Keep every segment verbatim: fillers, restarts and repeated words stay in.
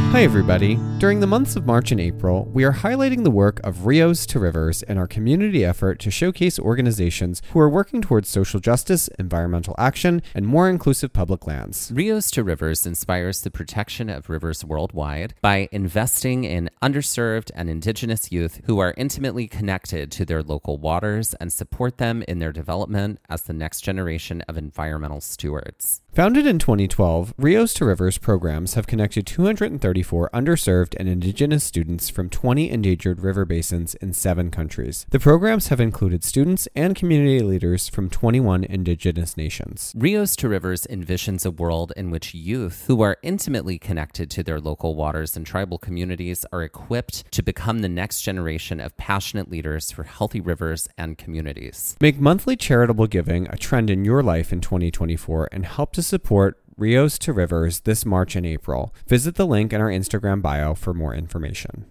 Hi everybody. During the months of March and April, we are highlighting the work of Rios to Rivers in our community effort to showcase organizations who are working towards social justice, environmental action, and more inclusive public lands. Rios to Rivers inspires the protection of rivers worldwide by investing in underserved and indigenous youth who are intimately connected to their local waters and support them in their development as the next generation of environmental stewards. Founded in twenty twelve, Rios to Rivers programs have connected two hundred thirty-four underserved and indigenous students from twenty endangered river basins in seven countries. The programs have included students and community leaders from twenty-one indigenous nations. Rios to Rivers envisions a world in which youth who are intimately connected to their local waters and tribal communities are equipped to become the next generation of passionate leaders for healthy rivers and communities. Make monthly charitable giving a trend in your life in twenty twenty-four and help to support Rios to Rivers this March and April. Visit the link in our Instagram bio for more information.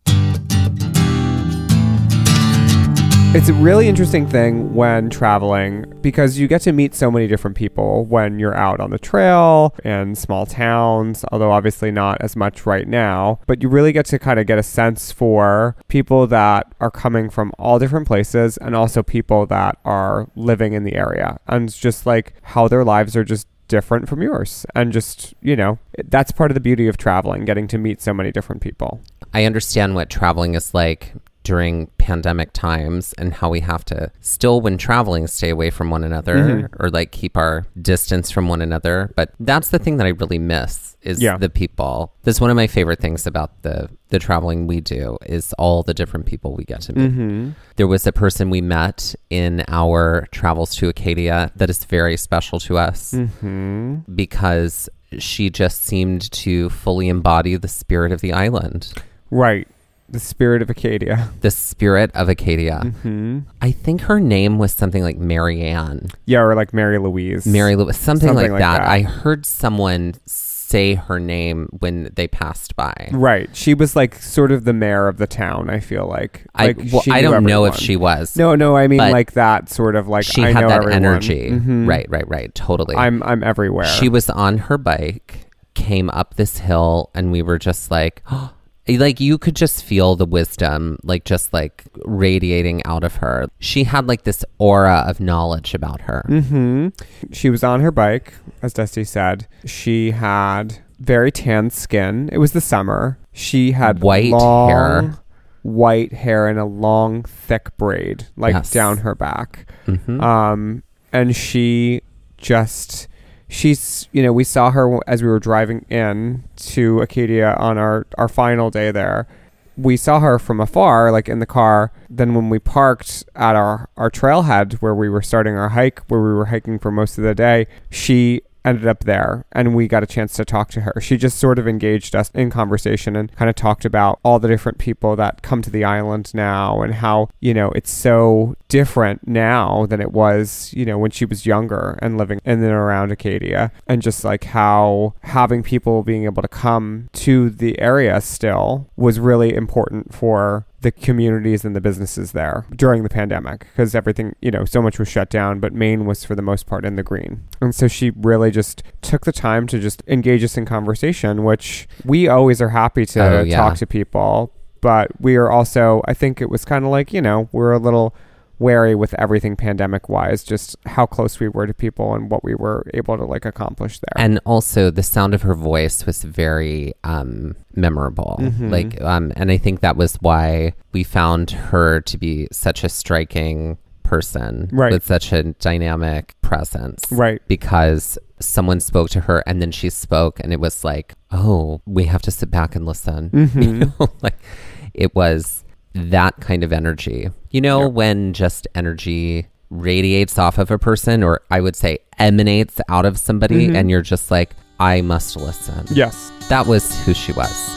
It's a really interesting thing when traveling because you get to meet so many different people when you're out on the trail in small towns, although obviously not as much right now. But you really get to kind of get a sense for people that are coming from all different places and also people that are living in the area. And it's just like how their lives are just different from yours. And just, you know, that's part of the beauty of traveling, getting to meet so many different people. I understand what traveling is like during pandemic times and how we have to still, when traveling, stay away from one another mm-hmm. or like keep our distance from one another. But that's the thing that I really miss is yeah. the people. That's one of my favorite things about the, the traveling we do is all the different people we get to meet. Mm-hmm. There was a person we met in our travels to Acadia that is very special to us mm-hmm. because she just seemed to fully embody the spirit of the island. Right. The spirit of Acadia. The spirit of Acadia. Mm-hmm. I think her name was something like Mary Ann. Yeah, or like Mary Louise. Mary Louise. Something, something like, like that. that. I heard someone say her name when they passed by. Right. She was like sort of the mayor of the town, I feel like. like I, well, I don't know if she was. No, no, I mean like that sort of like she I had know that everyone. energy. Mm-hmm. Right, right, right. Totally. I'm I'm everywhere. She was on her bike, came up this hill, and we were just like, oh, like you could just feel the wisdom, like just like radiating out of her. She had like this aura of knowledge about her. Mm-hmm. She was on her bike, as Dusty said. She had very tan skin. It was the summer. She had white long, hair, white hair and a long, thick braid, like yes. down her back. Mm-hmm. Um, and she just... She's, you know, we saw her as we were driving in to Acadia on our, our final day there. We saw her from afar, like in the car. Then when we parked at our, our trailhead where we were starting our hike, where we were hiking for most of the day, she ended up there and we got a chance to talk to her. She just sort of engaged us in conversation and kind of talked about all the different people that come to the island now and how, you know, it's so different now than it was, you know, when she was younger and living in and around Acadia, and just like how having people being able to come to the area still was really important for the communities and the businesses there during the pandemic, because everything, you know, so much was shut down, but Maine was for the most part in the green. And so she really just took the time to just engage us in conversation, which we always are happy to oh, yeah. talk to people. But we are also, I think it was kind of like, you know, we're a little wary with everything pandemic wise, just how close we were to people and what we were able to like accomplish there. And also the sound of her voice was very um memorable. Mm-hmm. Like um and I think that was why we found her to be such a striking person, right, with such a dynamic presence, right, because someone spoke to her and then she spoke and it was like, oh, we have to sit back and listen. Mm-hmm. You know, like it was that kind of energy, you know, yeah. when just energy radiates off of a person, or I would say emanates out of somebody, mm-hmm. and you're just like, I must listen. Yes. That was who she was.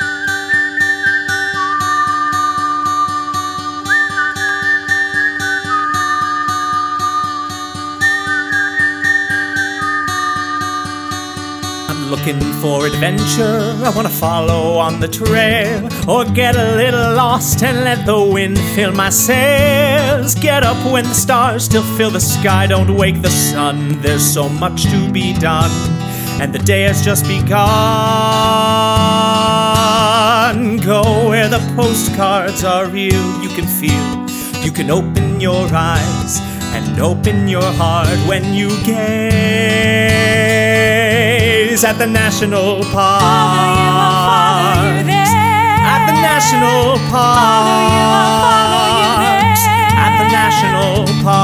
Looking for adventure, I want to follow on the trail, or get a little lost and let the wind fill my sails. Get up when the stars still fill the sky, don't wake the sun, there's so much to be done, and the day has just begun. go where the postcards are real. You can feel, you can open your eyes and open your heart when you gaze at the national park. Follow you, I'll follow you there. At the national park. Follow you, I'll follow you there. At the national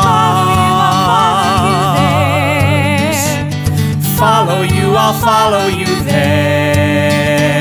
park. Follow you, I'll follow you there. Follow you, I'll follow you there.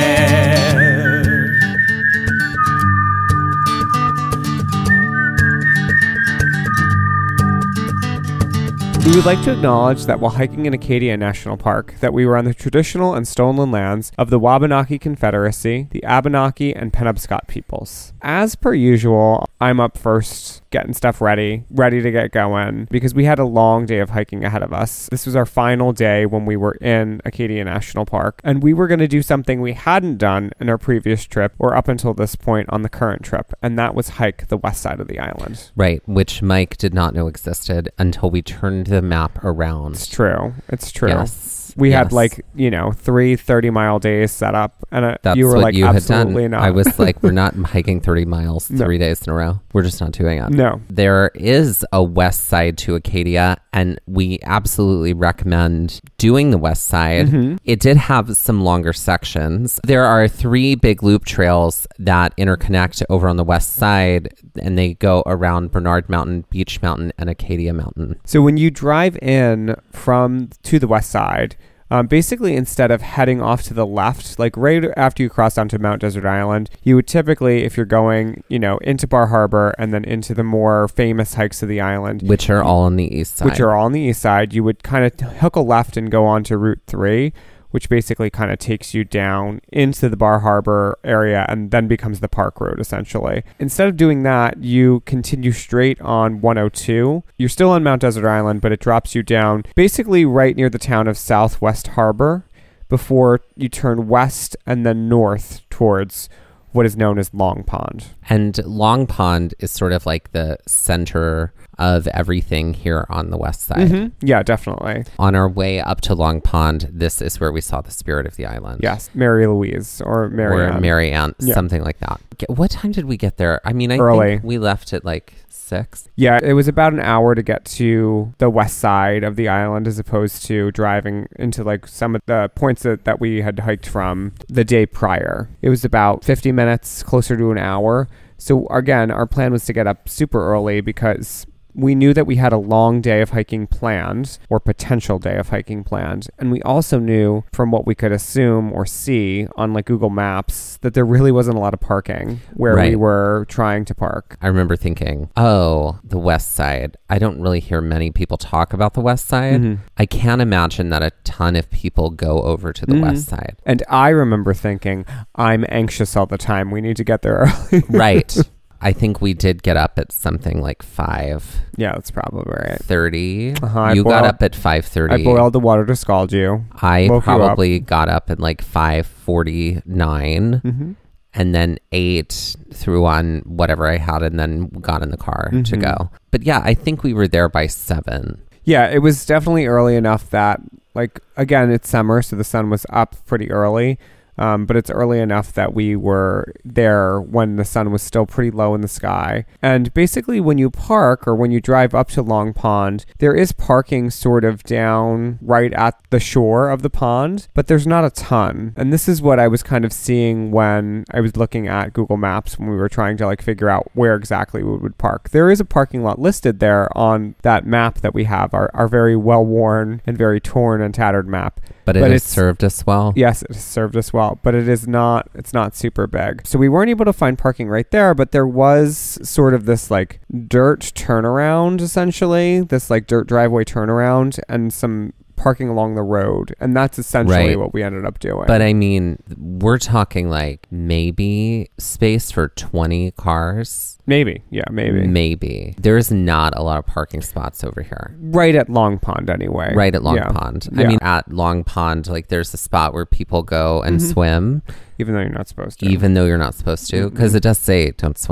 We would like to acknowledge that while hiking in Acadia National Park, that we were on the traditional and stolen lands of the Wabanaki Confederacy, the Abenaki, and Penobscot peoples. As per usual, I'm up first, getting stuff ready, ready to get going, because we had a long day of hiking ahead of us. This was our final day when we were in Acadia National Park, and we were going to do something we hadn't done in our previous trip, or up until this point on the current trip, and that was hike the west side of the island. Right, which Mike did not know existed until we turned the map around. It's true. It's true. Yes. We yes. had like, you know, three thirty mile days set up, and uh, That's you were what like, you absolutely had done. not. I was like, we're not hiking thirty miles No. three days in a row. We're just not doing it. No. There is a west side to Acadia, and we absolutely recommend doing the west side. Mm-hmm. It did have some longer sections. There are three big loop trails that interconnect over on the west side, and they go around Bernard Mountain, Beach Mountain, and Acadia Mountain. So when you drive in from to the west side, um, basically instead of heading off to the left, like right after you cross onto Mount Desert Island, you would typically, if you're going, you know, into Bar Harbor and then into the more famous hikes of the island, Which are all on the east side. which are all on the east side, you would kind of hook a left and go on to Route three, which basically kind of takes you down into the Bar Harbor area and then becomes the park road, essentially. Instead of doing that, you continue straight on one oh two. You're still on Mount Desert Island, but it drops you down basically right near the town of Southwest Harbor before you turn west and then north towards what is known as Long Pond. And Long Pond is sort of like the center of everything here on the west side. Mm-hmm. Yeah, definitely. On our way up to Long Pond, this is where we saw the spirit of the island. Yes, Mary Louise or Mary Or Ann. Mary Ann, Yeah. something like that. Ge- What time did we get there? I mean, I Early. think we left at like six. Yeah, it was about an hour to get to the west side of the island as opposed to driving into like some of the points that, that we had hiked from the day prior. It was about fifty minutes, closer to an hour. So again, our plan was to get up super early because we knew that we had a long day of hiking planned, or potential day of hiking planned. And we also knew from what we could assume or see on like Google Maps that there really wasn't a lot of parking where we Right. were trying to park. I remember thinking, oh, the west side. I don't really hear many people talk about the west side. Mhm. I can't imagine that a ton of people go over to the Mhm. west side. And I remember thinking, I'm anxious all the time. We need to get there early. Right. I think we did get up at something like five Yeah, that's probably right. thirty. Uh-huh, I You got boiled- up at five thirty. I boiled the water to scald you. I woke you up. probably got up at like five forty-nine Mm-hmm. and then ate, threw on whatever I had, and then got in the car to Mhm. go. But yeah, I think we were there by seven. Yeah, it was definitely early enough that, like, again, it's summer, so the sun was up pretty early. Um, but it's early enough that we were there when the sun was still pretty low in the sky. And basically when you park or when you drive up to Long Pond, there is parking sort of down right at the shore of the pond, but there's not a ton. And this is what I was kind of seeing when I was looking at Google Maps when we were trying to like figure out where exactly we would park. There is a parking lot listed there on that map that we have, our, our very well-worn and very torn and tattered map. But it But has it's- served us well. Yes, it has served us well, but it is not, it's not super big. So we weren't able to find parking right there, but there was sort of this like dirt turnaround, essentially, this like dirt driveway turnaround and some parking along the road. And that's essentially Right. what we ended up doing. But I mean, we're talking like maybe space for twenty cars. maybe, yeah, maybe. Maybe. There's not a lot of parking spots over here. Right at Long Pond anyway. Right at Long Yeah. Pond. I Yeah. mean, at Long Pond, like there's a spot where people go and Mhm. swim, Even though you're not supposed to. even though you're not supposed to, because Mhm. it does say don't swim.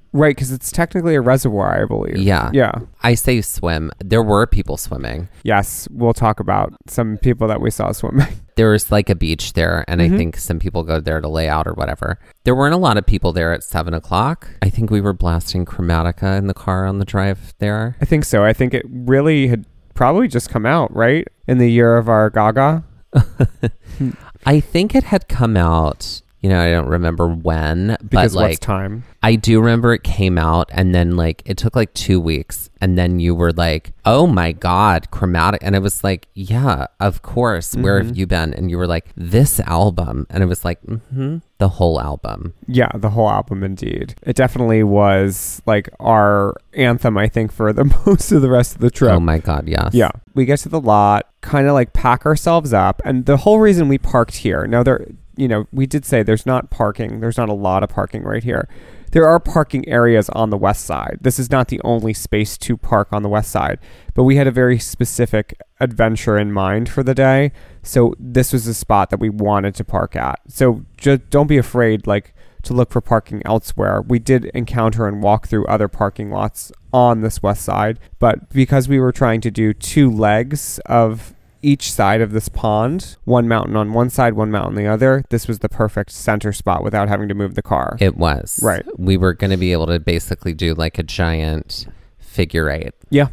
Right, because it's technically a reservoir, I believe. Yeah. Yeah. I say swim. There were people swimming. Yes, we'll talk about some people that we saw swimming. There was like a beach there, and Mhm. I think some people go there to lay out or whatever. There weren't a lot of people there at seven o'clock. I think we were blasting Chromatica in the car on the drive there. I think so. I think it really had probably just come out, right? In the year of our Gaga. I think it had come out, you know, I don't remember when, Because but what's like, time? I do remember it came out, and then like it took like two weeks, and then you were like, oh my God, Chromatic. And it was like, yeah, of course. Mm-hmm. Where have you been? And you were like, this album. And it was like, mm-hmm, the whole album. Yeah, the whole album indeed. It definitely was like our anthem, I think, for the most of the rest of the trip. Oh my God, yes. Yeah. We get to the lot, kind of like pack ourselves up. And the whole reason we parked here, now there, you know, we did say there's not parking. There's not a lot of parking right here. There are parking areas on the west side. This is not the only space to park on the west side, but we had a very specific adventure in mind for the day. So this was a spot that we wanted to park at. So just don't be afraid, like, to look for parking elsewhere. We did encounter and walk through other parking lots on this west side, but because we were trying to do two legs of each side of this pond, one mountain on one side, one mountain on the other, this was the perfect center spot without having to move the car. It was. Right. We were going to be able to basically do like a giant figure eight. Yeah.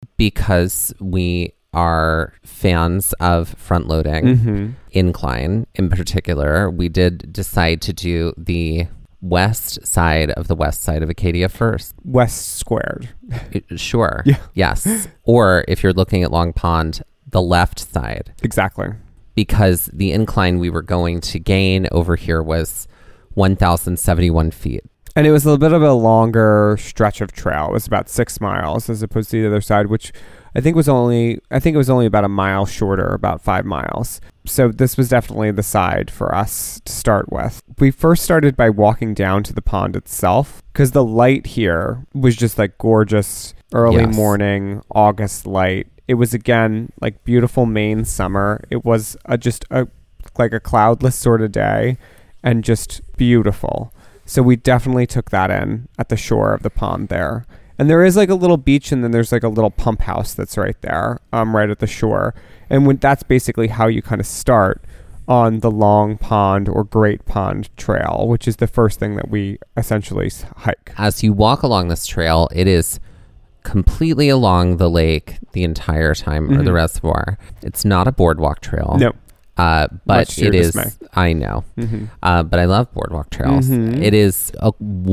Because we are fans of front loading, Mm-hmm. incline in particular. We did decide to do the west side of the west side of Acadia first. West squared. It- sure. Yeah. Yes. Or if you're looking at Long Pond, the left side, Exactly. because the incline we were going to gain over here was one thousand seventy-one feet. And it was a little bit of a longer stretch of trail. It was about six miles as opposed to the other side, which I think was only, I think it was only about a mile shorter, about five miles. So this was definitely the side for us to start with. We first started by walking down to the pond itself because the light here was just like gorgeous early Yes. morning August light. It was, again, like beautiful Maine summer. It was a, just a like a cloudless sort of day and just beautiful. So we definitely took that in at the shore of the pond there. And there is like a little beach, and then there's like a little pump house that's right there, um, right at the shore. And when, that's basically how you kind of start on the Long Pond or Great Pond Trail, which is the first thing that we essentially s- hike. As you walk along this trail, it is completely along the lake the entire time, or the Mhm. reservoir. It's not a boardwalk trail. No. Uh, Much but to your it is, dismay. I know, Mm-hmm. uh, but I love boardwalk trails. Mhm. It is a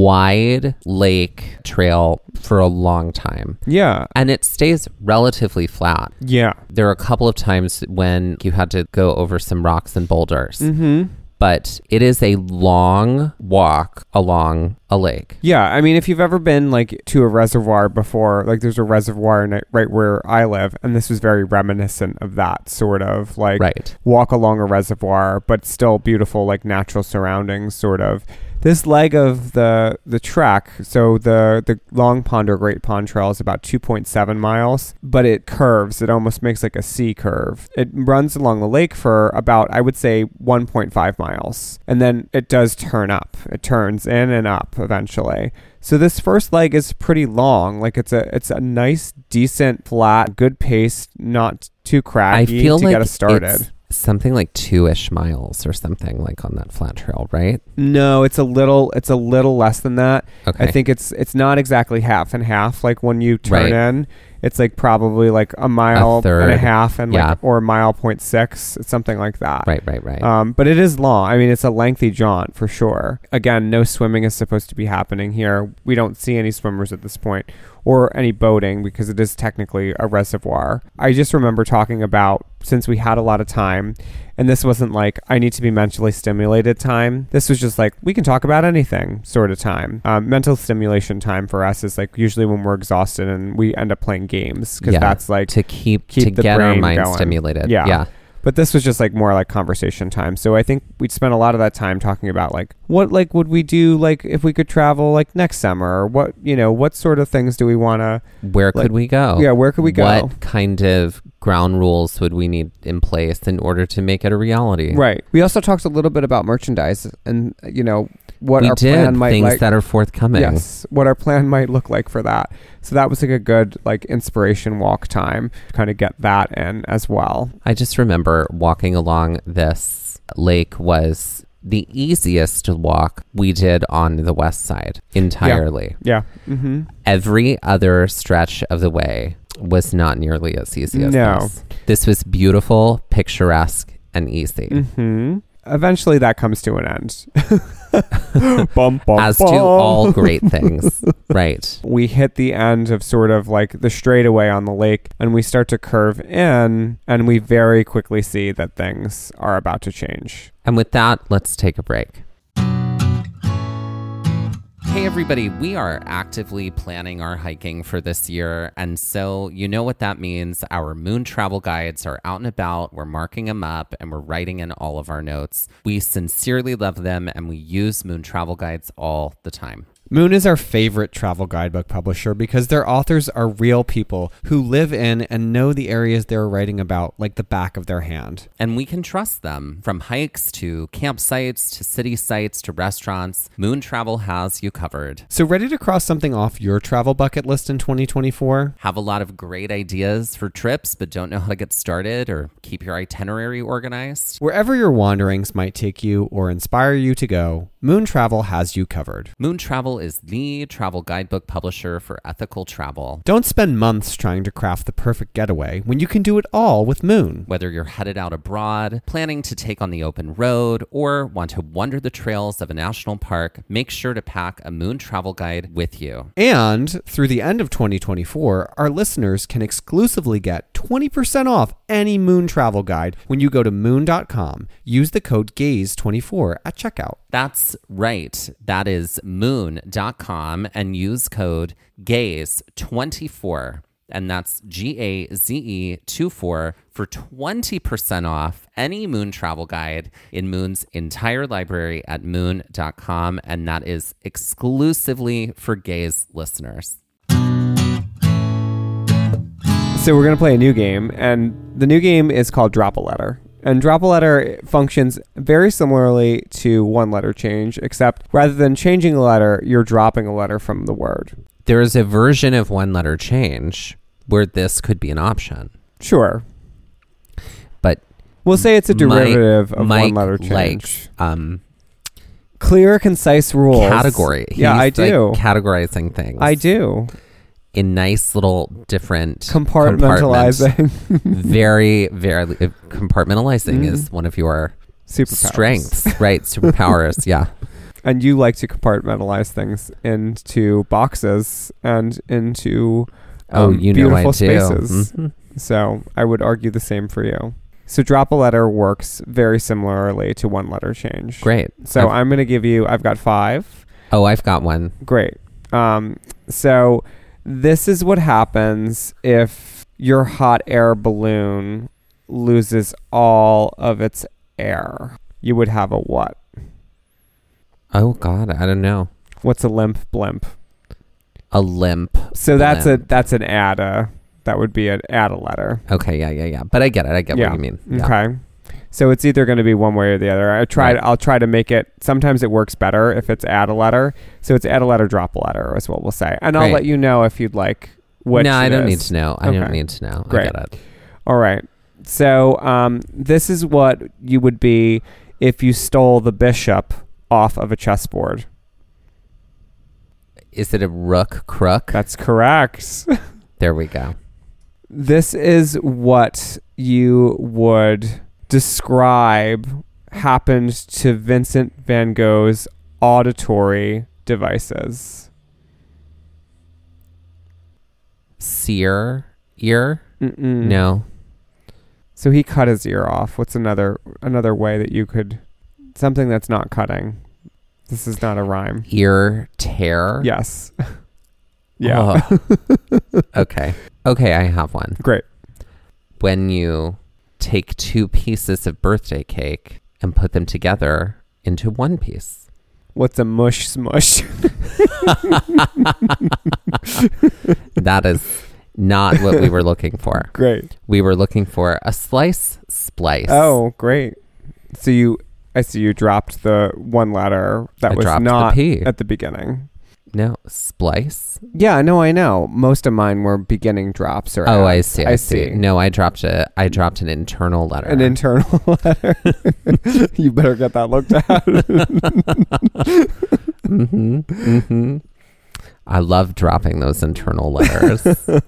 wide lake trail for a long time, Yeah. and it stays relatively flat. Yeah. There are a couple of times when you had to go over some rocks and boulders, Mm-hmm. but it is a long walk along a lake. Yeah, I mean, if you've ever been like to a reservoir before, like there's a reservoir in it right where I live, and this was very reminiscent of that sort of like Right. walk along a reservoir, but still beautiful, like natural surroundings, sort of. This leg of the the trek, so the the Long Pond or Great Pond Trail is about two point seven miles, but it curves. It almost makes like a C curve. It runs along the lake for about, I would say, one point five miles, and then it does turn up. It turns in and up eventually. So this first leg is pretty long. Like it's a it's a nice, decent, flat, good pace, not too I craggy feel to like get us started. it's something like two-ish miles or something like on that flat trail, right? No, it's a little it's a little less than that. Okay. I think it's it's not exactly half and half. Like when you turn Right. in, it's like probably like a mile and third. a half and Yeah. like or a mile point six, it's something like that. Right, right, right. Um, but it is long. I mean, it's a lengthy jaunt for sure. Again, no swimming is supposed to be happening here. We don't see any swimmers at this point or any boating because it is technically a reservoir. I just remember talking about, since we had a lot of time, and this wasn't like I need to be mentally stimulated time. This was just like we can talk about anything sort of time. Um, mental stimulation time for us is like usually when we're exhausted and we end up playing games because Yeah, that's like to keep, keep to the get our brain mind going. stimulated. Yeah. Yeah. But this was just like more like conversation time. So I think we'd spent a lot of that time talking about like what like would we do like if we could travel like next summer, or what, you know, what sort of things do we want to Where Like, could we go? yeah, where could we go? What kind of ground rules would we need in place in order to make it a reality? Right. We also talked a little bit about merchandise, and you know, what we our did plan might things like. that are forthcoming. Yes, what our plan might look like for that. So that was like a good like inspiration walk time, kind of get that in as well. I just remember walking along this lake was the easiest walk we did on the west side entirely. Yeah. Mm-hmm. Every other stretch of the way was not nearly as easy as No. this. This was beautiful, picturesque, and easy. Mm-hmm. Eventually that comes to an end. bum, bum, As bum. to all great things. Right. We hit the end of sort of like the straightaway on the lake and we start to curve in and we very quickly see that things are about to change. And with that, let's take a break. Hey everybody, we are actively planning our hiking for this year, and so you know what that means. Our Moon travel guides are out and about, we're marking them up, and we're writing in all of our notes. We sincerely love them, and we use Moon travel guides all the time. Moon is our favorite travel guidebook publisher because their authors are real people who live in and know the areas they're writing about like the back of their hand. And we can trust them. From hikes to campsites to city sites to restaurants, Moon Travel has you covered. So ready to cross something off your travel bucket list in twenty twenty-four? Have a lot of great ideas for trips but don't know how to get started or keep your itinerary organized? Wherever your wanderings might take you or inspire you to go, Moon Travel has you covered. Moon Travel is the travel guidebook publisher for ethical travel. Don't spend months trying to craft the perfect getaway when you can do it all with Moon. Whether you're headed out abroad, planning to take on the open road, or want to wander the trails of a national park, make sure to pack a Moon travel guide with you. And through the end of twenty twenty-four, our listeners can exclusively get twenty percent off any Moon travel guide when you go to moon dot com. Use the code gaze twenty-four at checkout. That's right. That is moon dot com and use code gaze twenty-four. And that's G A Z E twenty-four for twenty percent off any Moon travel guide in Moon's entire library at moon dot com. And that is exclusively for Gaze listeners. So we're going to play a new game, and the new game is called Drop a Letter. And Drop a Letter functions very similarly to One Letter Change, except rather than changing a letter, you're dropping a letter from the word. There is a version of One Letter Change where this could be an option. Sure. But We'll say it's a derivative Mike, of Mike One Letter Change. likes, um, Clear, concise rules. category. Yeah, I He's, like, do. categorizing things. I do. In nice little different Compartmentalizing. compartments. very, very uh, compartmentalizing Mhm. is one of your Superpowers. strengths, right? Superpowers, yeah. And you like to compartmentalize things into boxes and into um, Oh, you know I beautiful do. spaces. Mhm. So I would argue the same for you. So Drop a Letter works very similarly to One Letter Change. Great. So I've- I'm going to give you, I've got five. oh, I've got one. Great. Um, so this is what happens if your hot air balloon loses all of its air. You would have a what? Oh God, I don't know. What's a limp blimp? A limp. So that's a blimp. that's an add a that would be an add a letter. Okay, yeah, yeah, yeah. But I get it. I get Yeah. what you mean. Yeah. Okay. So it's either going to be one way or the other. I tried. Right. I'll try to make it. Sometimes it works better if it's add a letter. So it's add a letter, drop a letter is what we'll say. And I'll Great. let you know if you'd like which. no, I it don't is. need to know. I don't Okay. need to know. Great. I get it. All right. So um, this is what you would be if you stole the bishop off of a chessboard. Is it a rook crook? That's correct. There we go. This is what you would describe happened to Vincent van Gogh's auditory devices. Seer ear? Mm-mm. No. So he cut his ear off. What's another another way that you could something that's not cutting? This is not a rhyme. Ear tear? Yes. Yeah. Oh. Okay. Okay, I have one. Great. When you take two pieces of birthday cake and put them together into one piece. What's a mush smush? That is not what we were looking for. Great. We were looking for a slice splice. Oh, great. So you I see you dropped the one letter that I was dropped the not P. at the beginning. No, splice. Yeah, no, I know. Most of mine were beginning drops or Oh, I ends. see. I, see. No, I dropped a. I dropped an internal letter. An internal letter. You better get that looked at. mm-hmm, mm-hmm. I love dropping those internal letters.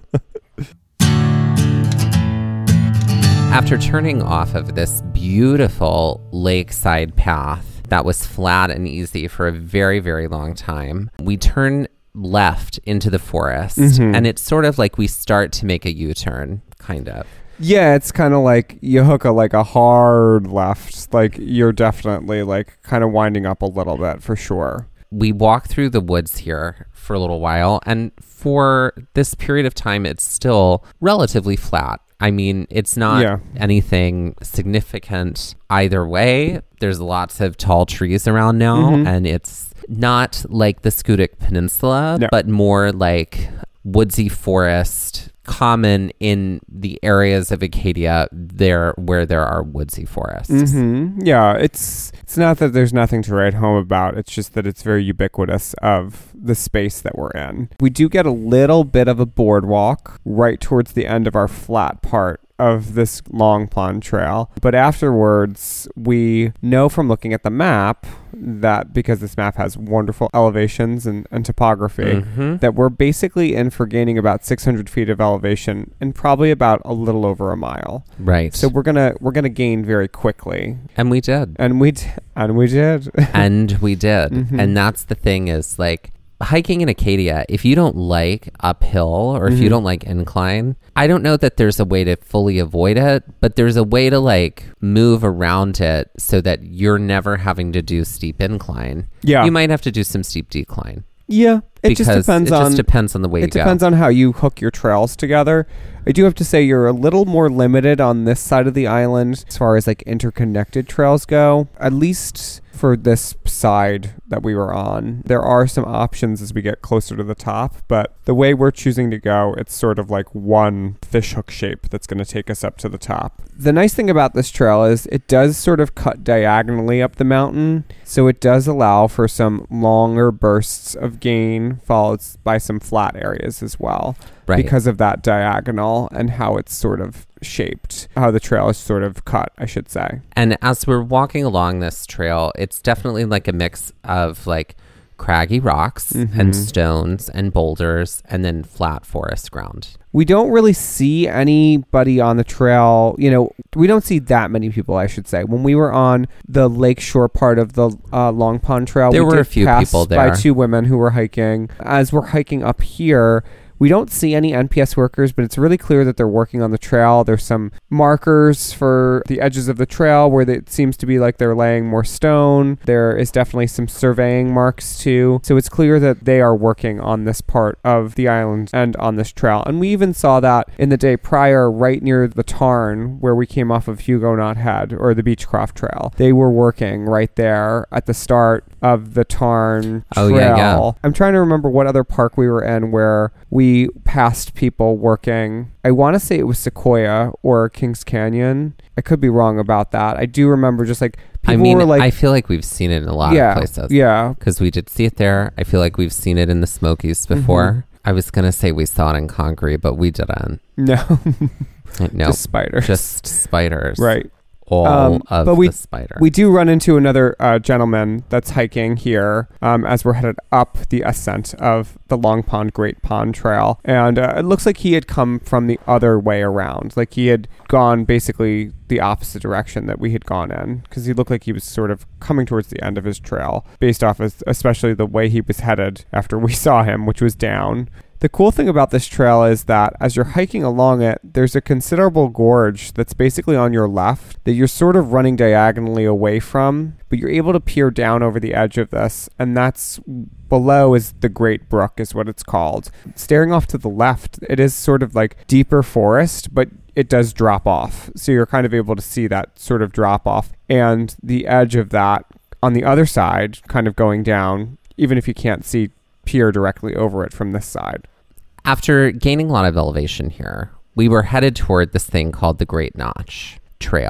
After turning off of this beautiful lakeside path that was flat and easy for a very, very long time, we turn left into the forest, Mhm. and it's sort of like we start to make a U-turn, kind of. Yeah, it's kind of like you hook a like a hard left. Like you're definitely like kind of winding up a little bit for sure. We walk through the woods here for a little while, and for this period of time, it's still relatively flat. I mean, it's not Yeah. anything significant either way. There's lots of tall trees around now, Mhm. and it's not like the Scudic Peninsula, No. but more like woodsy forest, common in the areas of Acadia there where there are woodsy forests. hmm Yeah, it's it's not that there's nothing to write home about. It's just that it's very ubiquitous of the space that we're in. We do get a little bit of a boardwalk right towards the end of our flat part of this Long Pond Trail. But afterwards, we know from looking at the map that because this map has wonderful elevations and, and topography, Mhm. that we're basically in for gaining about six hundred feet of elevation in probably about a little over a mile. Right. So we're gonna we're gonna gain very quickly, and we did. and we d- and we did. and we did. Mhm. And that's the thing is like hiking in Acadia, if you don't like uphill or if you Mhm. don't like incline, I don't know that there's a way to fully avoid it, but there's a way to like move around it so that you're never having to do steep incline. Yeah, You might have to do some steep decline. yeah. It because just depends it on just depends on the way it you go. depends on how you hook your trails together. I do have to say you're a little more limited on this side of the island as far as like interconnected trails go. At least for this side that we were on, there are some options as we get closer to the top, but the way we're choosing to go, it's sort of like one fishhook shape that's going to take us up to the top. The nice thing about this trail is it does sort of cut diagonally up the mountain, so it does allow for some longer bursts of gain followed by some flat areas as well. Right. Because of that diagonal and how it's sort of shaped, how the trail is sort of cut, I should say. And as we're walking along this trail, it's definitely like a mix of like craggy rocks Mhm. and stones and boulders and then flat forest ground. We don't really see anybody on the trail. You know, we don't see that many people, I should say. When we were on the lakeshore part of the uh, Long Pond Trail, There we were did a few pass people by there. two women who were hiking. As we're hiking up here, we don't see any N P S workers, but it's really clear that they're working on the trail. There's some markers for the edges of the trail where it seems to be like they're laying more stone. There is definitely some surveying marks too. So it's clear that they are working on this part of the island and on this trail. And we even saw that in the day prior, right near the Tarn, where we came off of Huguenot Head or the Beechcroft Trail. They were working right there at the start of the Tarn Oh, Trail. yeah, yeah. I'm trying to remember what other park we were in where we passed people working. I want to say it was Sequoia or Kings Canyon. I could be wrong about that. I do remember just like people I mean, were like, I feel like we've seen it in a lot yeah, of places. yeah, Because we did see it there. I feel like we've seen it in the Smokies before. Mm-hmm. I was going to say we saw it in Congaree, but we didn't. no, No, just spiders, just spiders. right. All Um, of but we- the spider. We do run into another uh, gentleman that's hiking here um, as we're headed up the ascent of the Long Pond Great Pond Trail. And uh, it looks like he had come from the other way around. Like he had gone basically the opposite direction that we had gone in, because he looked like he was sort of coming towards the end of his trail based off of especially the way he was headed after we saw him, which was down. The cool thing about this trail is that as you're hiking along it, there's a considerable gorge that's basically on your left that you're sort of running diagonally away from, but you're able to peer down over the edge of this, and that's below is the Great Brook is what it's called. Staring off to the left, it is sort of like deeper forest, but it does drop off. So you're kind of able to see that sort of drop off, and the edge of that on the other side kind of going down, even if you can't see peer directly over it from this side. After gaining a lot of elevation here, we were headed toward this thing called the Great Notch Trail.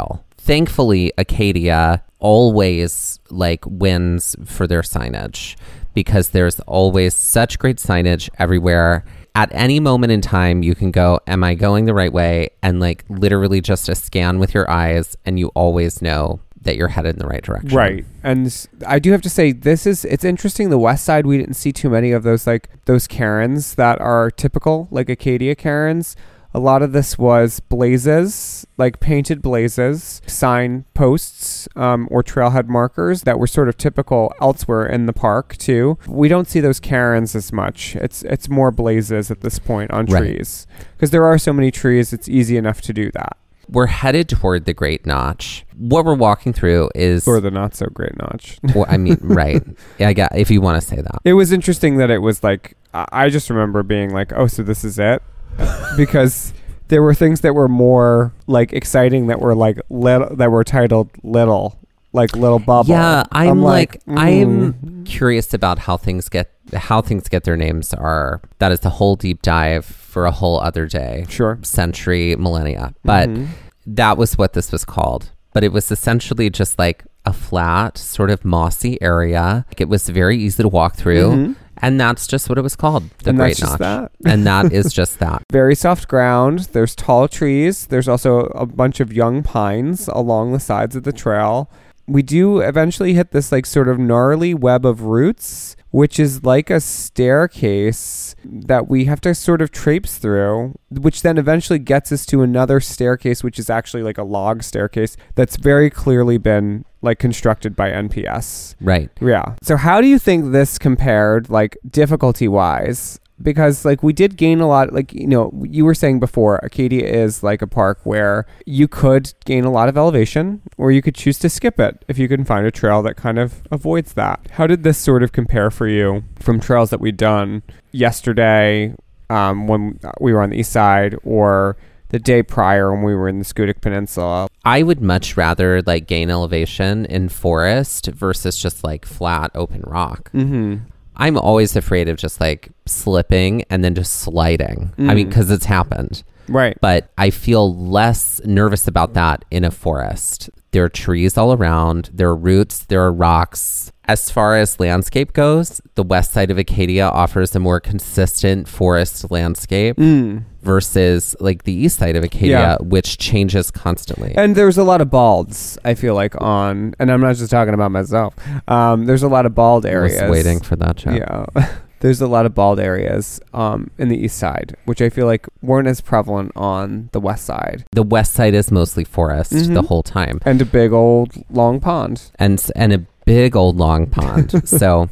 thankfully, Acadia always like wins for their signage because there's always such great signage everywhere. At any moment in time, you can go, am I going the right way? And like literally just a scan with your eyes, and you always know that you're headed in the right direction. Right. And s- I do have to say, this is, it's interesting. The West Side, we didn't see too many of those, like those Karens that are typical, like Acadia Karens. A lot of this was blazes, like painted blazes, sign posts, um, or trailhead markers that were sort of typical elsewhere in the park too. We don't see those Karens as much. It's it's more blazes at this point on Right. trees. Because there are so many trees, it's easy enough to do that. We're headed toward the Great Notch. What we're walking through is, Or the not so great notch. well, I mean, right. Yeah, I got, if you want to say that. It was interesting that it was like, I I just remember being like, oh, so this is it? Because there were things that were more like exciting that were like little, that were titled little, like Little Bubble. Yeah, I'm, like, mm. I'm curious about how things get how things get their names. Are that is a whole deep dive for a whole other day, Sure. century, millennia. But Mhm. that was what this was called. But it was essentially just like a flat, sort of mossy area. Like, it was very easy to walk through, Mhm. and that's just what it was called, the And Great that's just Notch. that. And that is just that. Very soft ground. There's tall trees. There's also a bunch of young pines along the sides of the trail. We do eventually hit this like sort of gnarly web of roots, which is like a staircase that we have to sort of traipse through, which then eventually gets us to another staircase, which is actually like a log staircase that's very clearly been like constructed by N P S. Right. Yeah. So how do you think this compared, like, difficulty wise? Because like we did gain a lot, like, you know, you were saying before, Acadia is like a park where you could gain a lot of elevation, or you could choose to skip it if you can find a trail that kind of avoids that. How did this sort of compare for you from trails that we'd done yesterday, um, when we were on the east side, or the day prior when we were in the Schoodic Peninsula? I would much rather like gain elevation in forest versus just like flat open rock. Mm-hmm. I'm always afraid of just like slipping and then just sliding. I mean, Mm. because it's happened. Right. But I feel less nervous about that in a forest. There are trees all around. There are roots. There are rocks. As far as landscape goes, the west side of Acadia offers a more consistent forest landscape Mm. versus like the east side of Acadia, Yeah. which changes constantly. And there's a lot of balds, I feel like, on, and I'm not just talking about myself. Um, there's a lot of bald I areas. was waiting for that joke. Yeah. There's a lot of bald areas um, in the east side, which I feel like weren't as prevalent on the west side. The west side is mostly forest Mhm. the whole time. And a big old long pond. and and a big old long pond. So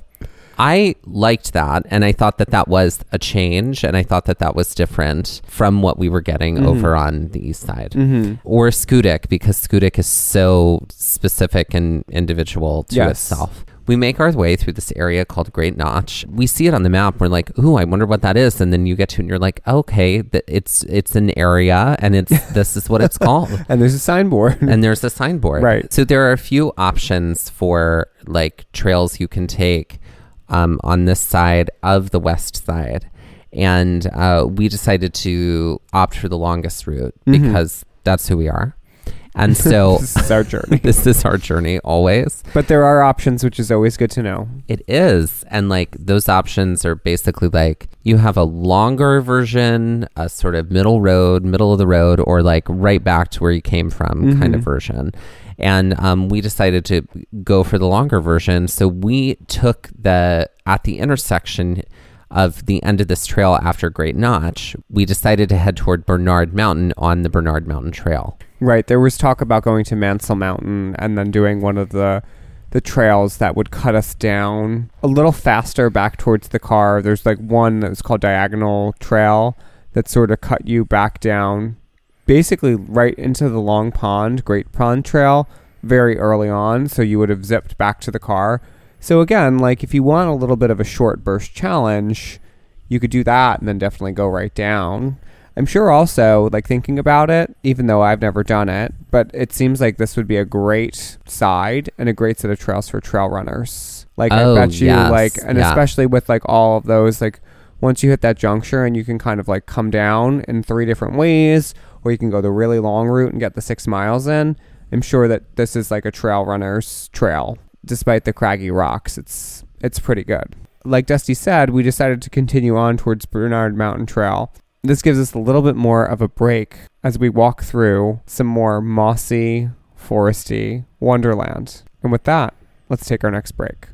I liked that, and I thought that that was a change, and I thought that that was different from what we were getting Mhm. over on the east side. Mm-hmm. Or Schoodic, because Schoodic is so specific and individual to Yes. itself. We make our way through this area called Great Notch. We see it on the map. We're like, ooh, I wonder what that is. And then you get to it and you're like, okay, th- it's it's an area, and it's this is what it's called. And there's a signboard. And there's a signboard. Right. So there are a few options for like trails you can take um, on this side of the west side. And uh, we decided to opt for the longest route Mhm. because that's who we are. And so This is our journey. this is our journey always. But there are options, which is always good to know. It is. And like those options are basically like you have a longer version, a sort of middle road, middle of the road, or like right back to where you came from kind of Mhm. version. And um, we decided to go for the longer version. So we took the, at the intersection of the end of this trail after Great Notch, we decided to head toward Bernard Mountain on the Bernard Mountain Trail. Right. There was talk about going to Mansell Mountain and then doing one of the the trails that would cut us down a little faster back towards the car. There's like one that was called Diagonal Trail that sort of cut you back down basically right into the Long Pond, Great Pond Trail very early on. So you would have zipped back to the car. So again, like if you want a little bit of a short burst challenge, you could do that and then definitely go right down. I'm sure also, like thinking about it, even though I've never done it, but it seems like this would be a great side and a great set of trails for trail runners. Like Oh, I bet you yes, like, and yeah. especially with like all of those, like once you hit that juncture and you can kind of like come down in three different ways, or you can go the really long route and get the six miles in. am sure that this is like a trail runner's trail. Despite the craggy rocks, it's it's pretty good. Like Dusty said, we decided to continue on towards Bernard Mountain Trail. This gives us a little bit more of a break as we walk through some more mossy, foresty wonderland. And with that, let's take our next break.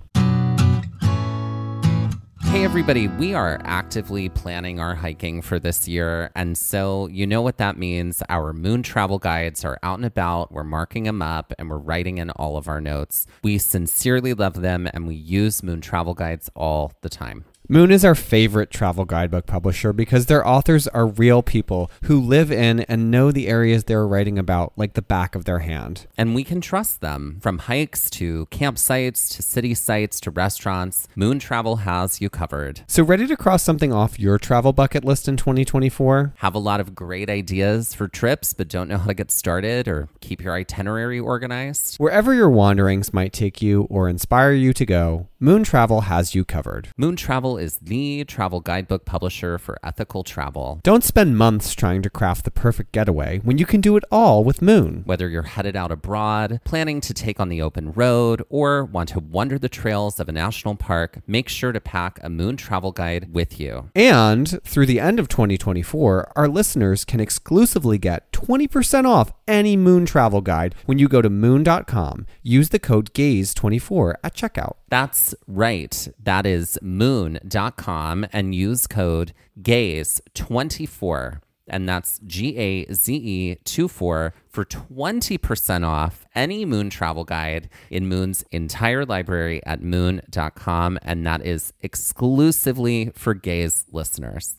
Hey everybody, we are actively planning our hiking for this year, and so you know what that means. Our Moon Travel Guides are out and about, we're marking them up, and we're writing in all of our notes. We sincerely love them, and we use Moon Travel Guides all the time. Moon is our favorite travel guidebook publisher because their authors are real people who live in and know the areas they're writing about like the back of their hand. And we can trust them. From hikes to campsites to city sites to restaurants, Moon Travel has you covered. So ready to cross something off your travel bucket list in twenty twenty-four? Have a lot of great ideas for trips but don't know how to get started or keep your itinerary organized? Wherever your wanderings might take you or inspire you to go, Moon Travel has you covered. Moon Travel is the travel guidebook publisher for ethical travel. Don't spend months trying to craft the perfect getaway when you can do it all with Moon. Whether you're headed out abroad, planning to take on the open road, or want to wander the trails of a national park, make sure to pack a Moon Travel Guide with you. And through the end of twenty twenty-four, our listeners can exclusively get twenty percent off any Moon Travel Guide when you go to moon dot com. Use the code gaze twenty-four at checkout. That's right. That is moon dot com and use code gaze twenty-four. And that's G A Z E twenty-four for twenty percent off any Moon Travel Guide in Moon's entire library at moon dot com. And that is exclusively for Gaze listeners.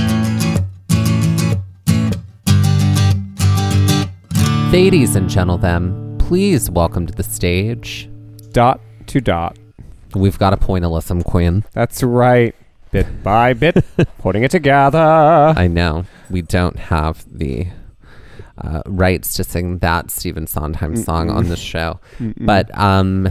Ladies and gentlemen, please welcome to the stage. Dot to dot. We've got a pointillism queen. That's right. Bit by bit, putting it together. I know. We don't have the uh, rights to sing that Stephen Sondheim song Mm-mm. on this show. Mm-mm. But um,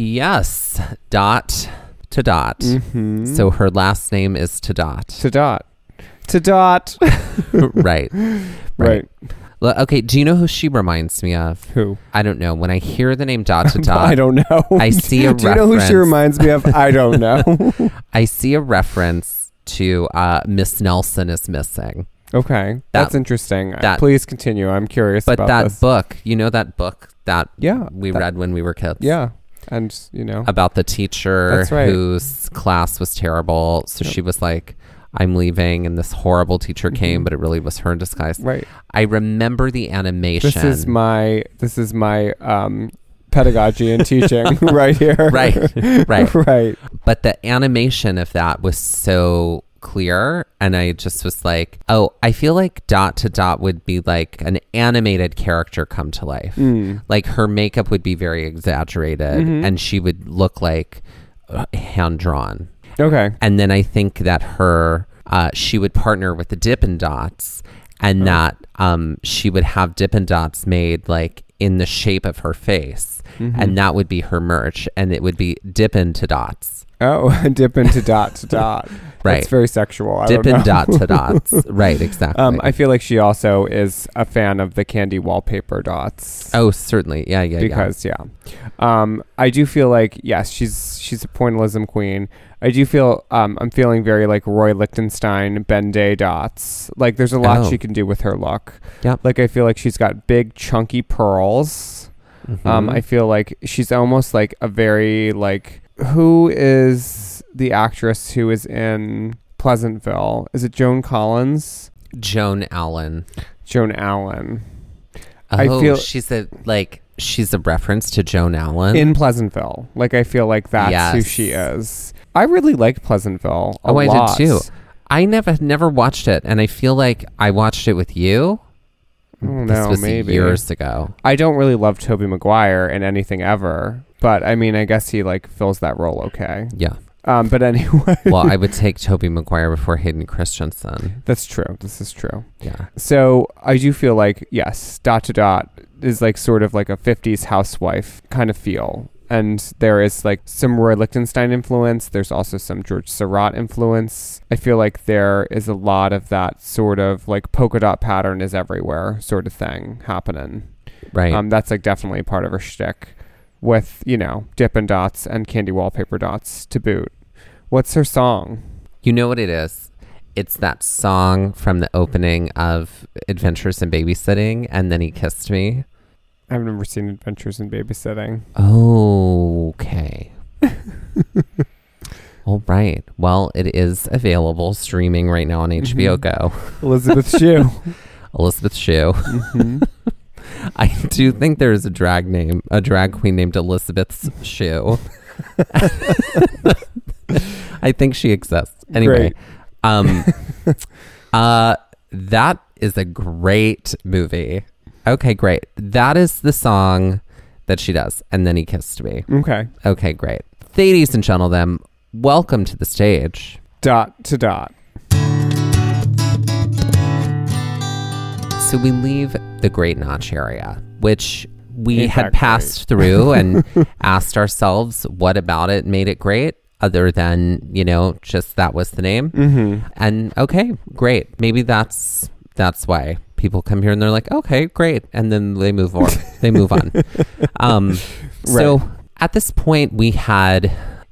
yes, dot to dot. Mm-hmm. So her last name is to dot. To dot. To dot. right. Right. Well, okay, do you know who she reminds me of? Who? I don't know. When I hear the name dot to dot, I don't know. I see a Do you know who she reference. reminds me of? I don't know. I see a reference to uh, Miss Nelson is Missing. Okay. That- That's interesting. that- Please continue. I'm curious But about that this. book, you know that book that Yeah. we that- read when we were kids? Yeah. And, you know. About the teacher That's right. whose class was terrible. So Yep. she was like, I'm leaving, and this horrible teacher came, Mhm. but it really was her in disguise. Right. I remember the animation. This is my this is my um pedagogy and teaching right here. Right, right. Right. But the animation of that was so clear, and I just was like, oh, I feel like dot to dot would be like an animated character come to life. Mm. Like her makeup would be very exaggerated, Mhm. and she would look like uh, hand drawn. Okay. And then I think that her, uh, she would partner with the Dippin' Dots, and Oh. that um, she would have Dippin' Dots made like in the shape of her face, Mhm. and that would be her merch, and it would be Dippin' to Dots. Oh, dip into dot to dot. Right. That's very sexual. I don't Dippin' know. dot to dots. Right, exactly. Um, I feel like she also is a fan of the candy wallpaper dots. oh, certainly. Yeah, yeah, because yeah, um, I do feel like yes, she's she's a pointillism queen. I do feel um, I'm feeling very like Roy Lichtenstein, Ben Day dots. Like there's a lot Oh. she can do with her look. Yep. Like I feel like she's got big chunky pearls. yeah. Um, Mhm. I feel like she's almost like a very like who is the actress who is in Pleasantville? Is it Joan Collins? Joan Allen. Joan Allen Oh, I feel- she's a, like, she's a reference to Joan Allen. in Pleasantville. Like I feel like that's who Yes. she is. I really liked Pleasantville. A Oh, I did lot. too. I never, never watched it, and I feel like I watched it with you. Oh, This no, was maybe. years ago. I don't really love Tobey Maguire in anything ever, but I mean, I guess he like fills that role okay. Yeah. Um, but anyway, Well, I would take Tobey Maguire before Hayden Christensen. that's true. This is true. Yeah. So I do feel like yes, dot to dot is like sort of like a fifties housewife kind of feel. And there is like some Roy Lichtenstein influence. There's also some George Seurat influence. I feel like there is a lot of that sort of like polka dot pattern is everywhere sort of thing happening. Right. Um, that's like definitely part of her shtick, with, you know, Dippin' Dots and Candy Wallpaper Dots to boot. What's her song? You know what it is? It's that song from the opening of Adventures in Babysitting, and then he kissed me. I've never seen Adventures in Babysitting. Okay. All right. Well, it is available streaming right now on H B O Go. Elizabeth Shue. Elizabeth Shue. Mm-hmm. I do think there is a drag name, a drag queen named Elizabeth Shue. I think she exists. Anyway, Great. um, uh, that is a great movie. Okay, great. That is the song that she does. And then he kissed me. Okay. Okay, great. Ladies and gentlemen, welcome to the stage. Dot to dot. So we leave the Great Notch area, which we Ain't had that passed through and asked ourselves what about it made it great, other than, you know, just that was the name. Mm-hmm. And okay, great. Maybe that's that's why people come here and they're like, okay, great. And then they move on. they move on. Um, so Right. at this point, we had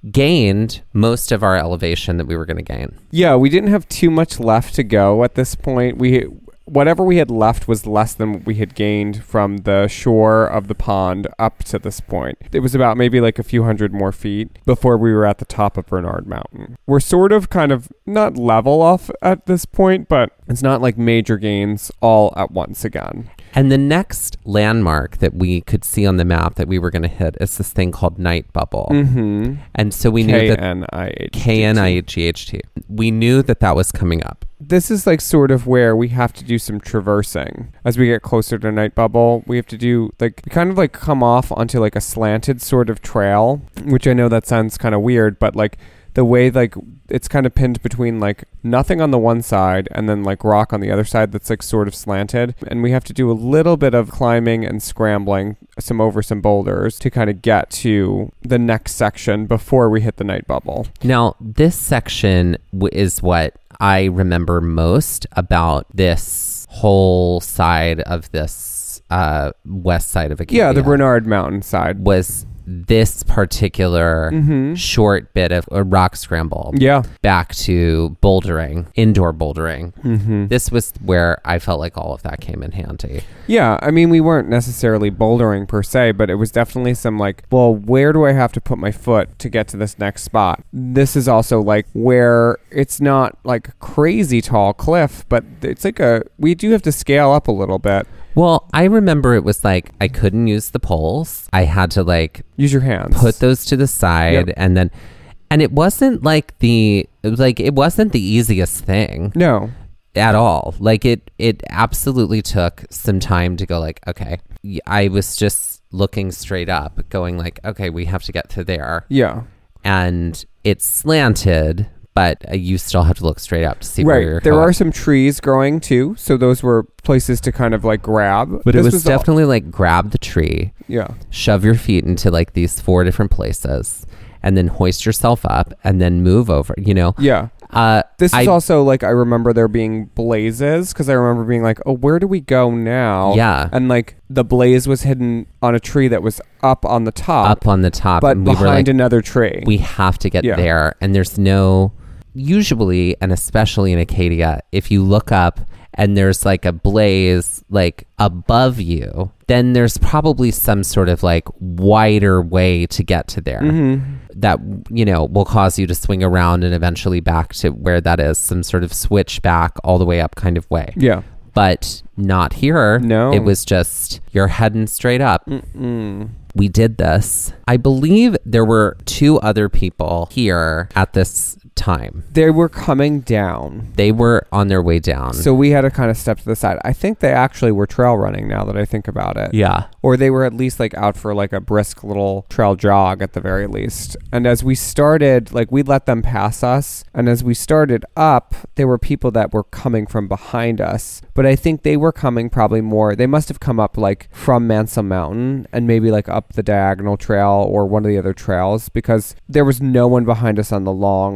gained most of our elevation that we were going to gain. Yeah, we didn't have too much left to go at this point. We whatever we had left was less than what we had gained from the shore of the pond up to this point. It was about maybe like a few hundred more feet before we were at the top of Bernard Mountain. We're sort of kind of not level off at this point, but it's not like major gains all at once again. And the next landmark that we could see on the map that we were going to hit is this thing called Night Bubble. Mm-hmm. And so we knew K that N I H G T. K N I G H T. We knew that that was coming up. This is like sort of where we have to do some traversing as we get closer to Night Bubble. We have to do like kind of like come off onto like a slanted sort of trail, which I know that sounds kind of weird, but like the way like it's kind of pinned between like nothing on the one side and then like rock on the other side that's like sort of slanted, and we have to do a little bit of climbing and scrambling some over some boulders to kind of get to the next section before we hit the Night Bubble. Now, this section w- is what I remember most about this whole side of this uh, west side of Acadia. Yeah, the Bernard Mountain side. was this particular Mm-hmm. short bit of a rock scramble Yeah. back to bouldering, indoor bouldering. Mm-hmm. This was where I felt like all of that came in handy. Yeah, I mean, we weren't necessarily bouldering per se, but it was definitely some like, well, where do I have to put my foot to get to this next spot? This is also like where it's not like a crazy tall cliff, but it's like a, we do have to scale up a little bit. Well, I remember it was like I couldn't use the poles. I had to like Use your hands. put those to the side. Yep. And then, and it wasn't like the, it was like, it wasn't the easiest thing No. at all. Like it, it absolutely took some time to go like, okay, Y- I was just looking straight up going like, okay, we have to get to there. Yeah. And it's slanted, but uh, you still have to look straight up to see where you're Right. There going. are some trees growing too, so those were places to kind of like grab. But it This was, all- definitely like grab the tree, yeah. shove your feet into like these four different places, and then hoist yourself up and then move over, you know? Yeah. Uh, This is I- also like I remember there being blazes because I remember being like, oh, where do we go now? Yeah. And like the blaze was hidden on a tree that was up on the top, up on the top, but and we behind were like, another tree. we have to get Yeah. there. And there's no, usually, and especially in Acadia, if you look up and there's like a blaze like above you, then there's probably some sort of like wider way to get to there Mm-hmm. that, you know, will cause you to swing around and eventually back to where that is, some sort of switch back all the way up kind of way. Yeah. But not here. No. It was just you're heading straight up. Mm-mm. We did this. I believe there were two other people here at this time. They were coming down. They were on their way down. So we had to kind of step to the side. I think they actually were trail running now that I think about it. yeah. Or they were at least like out for like a brisk little trail jog at the very least. And as we started, like we let them pass us. And as we started up, there were people that were coming from behind us. But I think they were coming probably more, they must have come up like from Mansell Mountain and maybe like up the Diagonal Trail or one of the other trails because there was no one behind us on the long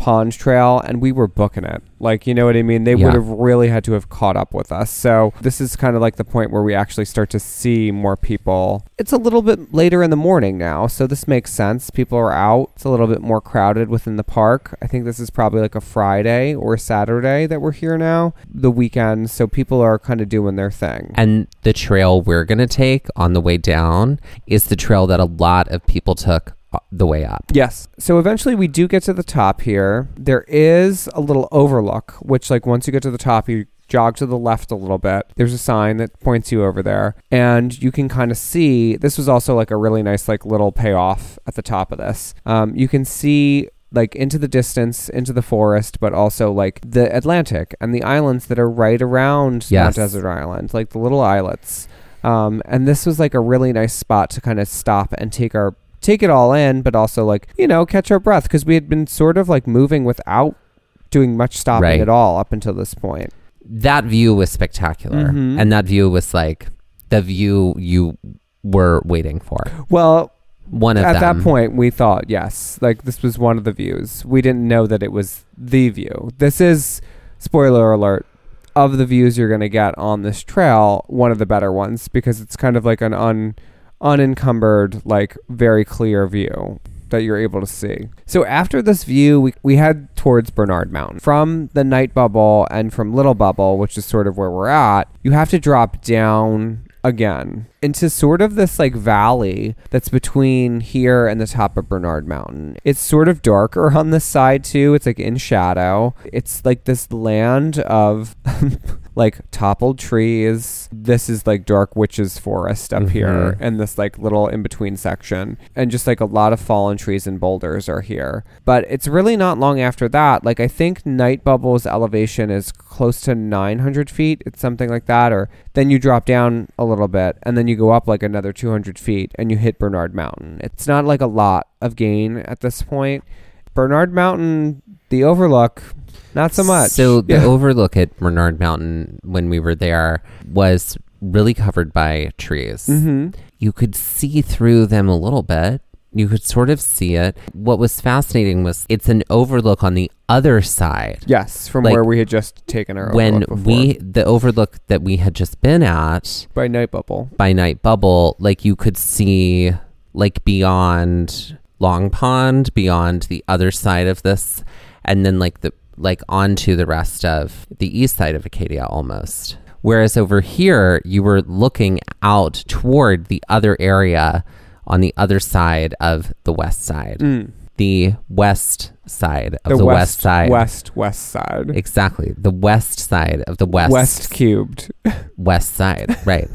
Pond Trail, and we were booking it. Like, you know what I mean? They Yeah. would have really had to have caught up with us. So this is kind of like the point where we actually start to see more people. It's a little bit later in the morning now, so this makes sense. People are out. It's a little bit more crowded within the park. I think this is probably like a Friday or Saturday that we're here now, the weekend. So people are kind of doing their thing. And the trail we're going to take on the way down is the trail that a lot of people took the way up. Yes. So eventually we do get to the top here. There is a little overlook, which like once you get to the top, you jog to the left a little bit. There's a sign that points you over there, and you can kind of see, this was also like a really nice like little payoff at the top of this. Um, you can see like into the distance, into the forest, but also like the Atlantic and the islands that are right around Yes. Mount Desert Island, like the little islets. Um, and this was like a really nice spot to kind of stop and take our take it all in, but also like, you know, catch our breath, because we had been sort of like moving without doing much stopping Right. at all up until this point. That view was spectacular. Mhm. And that view was like the view you were waiting for. Well, One of at them. that point we thought, yes, like this was one of the views. We didn't know that it was the view. This is, spoiler alert, of the views you're going to get on this trail, one of the better ones, because it's kind of like an un unencumbered, like very clear view that you're able to see. So after this view, we, we head towards Bernard Mountain. From the Night Bubble and from Little Bubble, which is sort of where we're at, you have to drop down again into sort of this like valley that's between here and the top of Bernard Mountain. It's sort of darker on this side too. It's like in shadow. It's like this land of like toppled trees. This is like Dark Witch's Forest up Mhm. here, and this like little in between section, and just like a lot of fallen trees and boulders are here. But it's really not long after that. Like I think Night Bubble's elevation is close to nine hundred feet. It's something like that. Or then you drop down a little bit, and then you go up like another two hundred feet, and you hit Bernard Mountain. It's not like a lot of gain at this point. Bernard Mountain, the overlook, not so much. So the Yeah. overlook at Bernard Mountain when we were there was really covered by trees. Mm-hmm. You could see through them a little bit. You could sort of see it. What was fascinating was it's an overlook on the other side. Yes, from Like, where we had just taken our When overlook before. we, the overlook that we had just been at by Night Bubble. by Night Bubble, like you could see like beyond Long Pond, beyond the other side of this, and then like the like onto the rest of the east side of Acadia almost. Whereas over here, you were looking out toward the other area on the other side of the west side. Mm. The west side of the, west, side. West, west side. Exactly. The west side of the west. West cubed. West side. Right.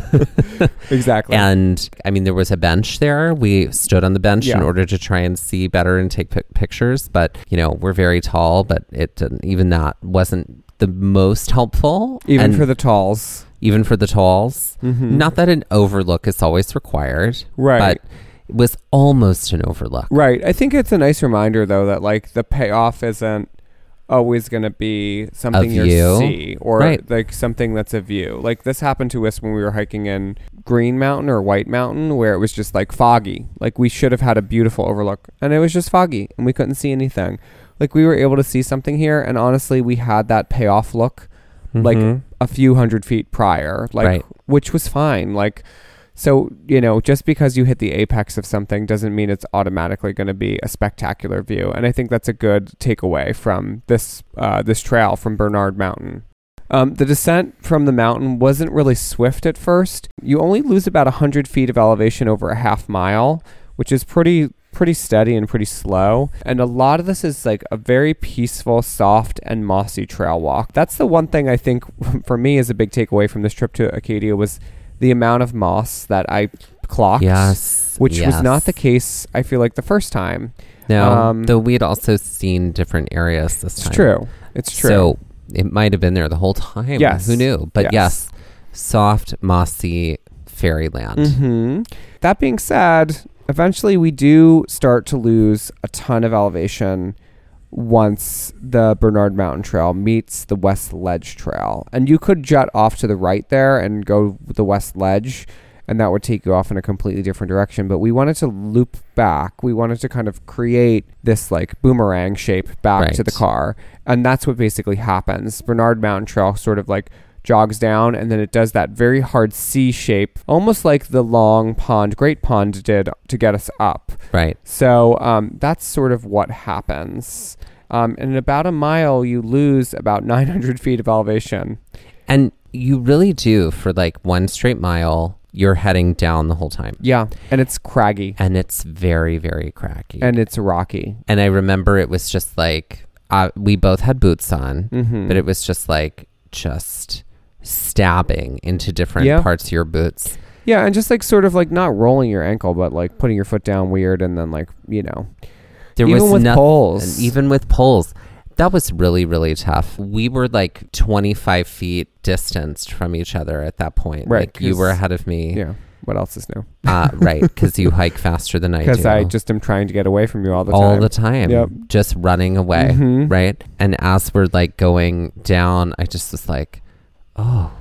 Exactly. And I mean, there was a bench there. We stood on the bench Yeah. in order to try and see better and take pic- pictures. But, you know, we're very tall, but it didn't, even that wasn't the most helpful. Even And for the talls. even for the talls. Mhm. Not that an overlook is always required. Right. But it was almost an overlook. Right. I think it's a nice reminder, though, that like the payoff isn't always going to be something you view. see or Right. like something that's a view. Like this happened to us when we were hiking in Green Mountain or White Mountain, where it was just like foggy. Like we should have had a beautiful overlook, and it was just foggy, and we couldn't see anything. Like we were able to see something here, and honestly, we had that payoff look like Mhm. a few hundred feet prior, like Right. which was fine. Like, so, you know, just because you hit the apex of something doesn't mean it's automatically going to be a spectacular view. And I think that's a good takeaway from this uh, this trail from Bernard Mountain. Um, the descent from the mountain wasn't really swift at first. You only lose about one hundred feet of elevation over a half mile, which is pretty pretty steady and pretty slow. And a lot of this is like a very peaceful, soft, and mossy trail walk. That's the one thing I think for me is a big takeaway from this trip to Acadia was the amount of moss that I clocked. Yes. Which yes. was not the case, I feel like, the first time. No, um, though we had also seen different areas this It's time. true. It's true. So it might have been there the whole time. Yes. Who knew? But Yes. yes, soft, mossy fairyland. hmm That being said, eventually we do start to lose a ton of elevation once the Bernard Mountain Trail meets the West Ledge Trail. And you could jut off to the right there and go the West Ledge and that would take you off in a completely different direction. But we wanted to loop back. We wanted to kind of create this like boomerang shape back Right. to the car. And that's what basically happens. Bernard Mountain Trail sort of like jogs down, and then it does that very hard C shape, almost like the Long Pond, Great Pond did to get us up. Right. So um, that's sort of what happens. Um, and in about a mile, you lose about nine hundred feet of elevation. And you really do, for like one straight mile, you're heading down the whole time. Yeah, and it's craggy. And it's very, very cracky. And it's rocky. And I remember it was just like, uh, we both had boots on, Mm-hmm. but it was just like, just stabbing into different Yeah. parts of your boots. Yeah, and just like sort of like not rolling your ankle, but like putting your foot down weird, and then like, you know, There even was with noth- poles. and even with poles. That was really, really tough. We were like twenty-five feet distanced from each other at that point. Right, Like you 'cause- were ahead of me. Yeah. What else is new? Uh, right. Because you hike faster than I do. Because I just am trying to get away from you all the all time. the time. Yep. Just running away. Mhm. Right. And as we're like going down, I just was like, oh,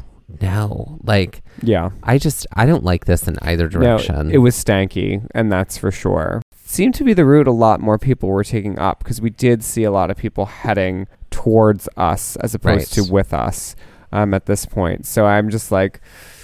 no. Like, Yeah. I just, I don't like this in either direction. No, it was stanky, and that's for sure. Seemed to be the route a lot more people were taking up, because we did see a lot of people heading towards us as opposed Right. to with us um, at this point. So I'm just like,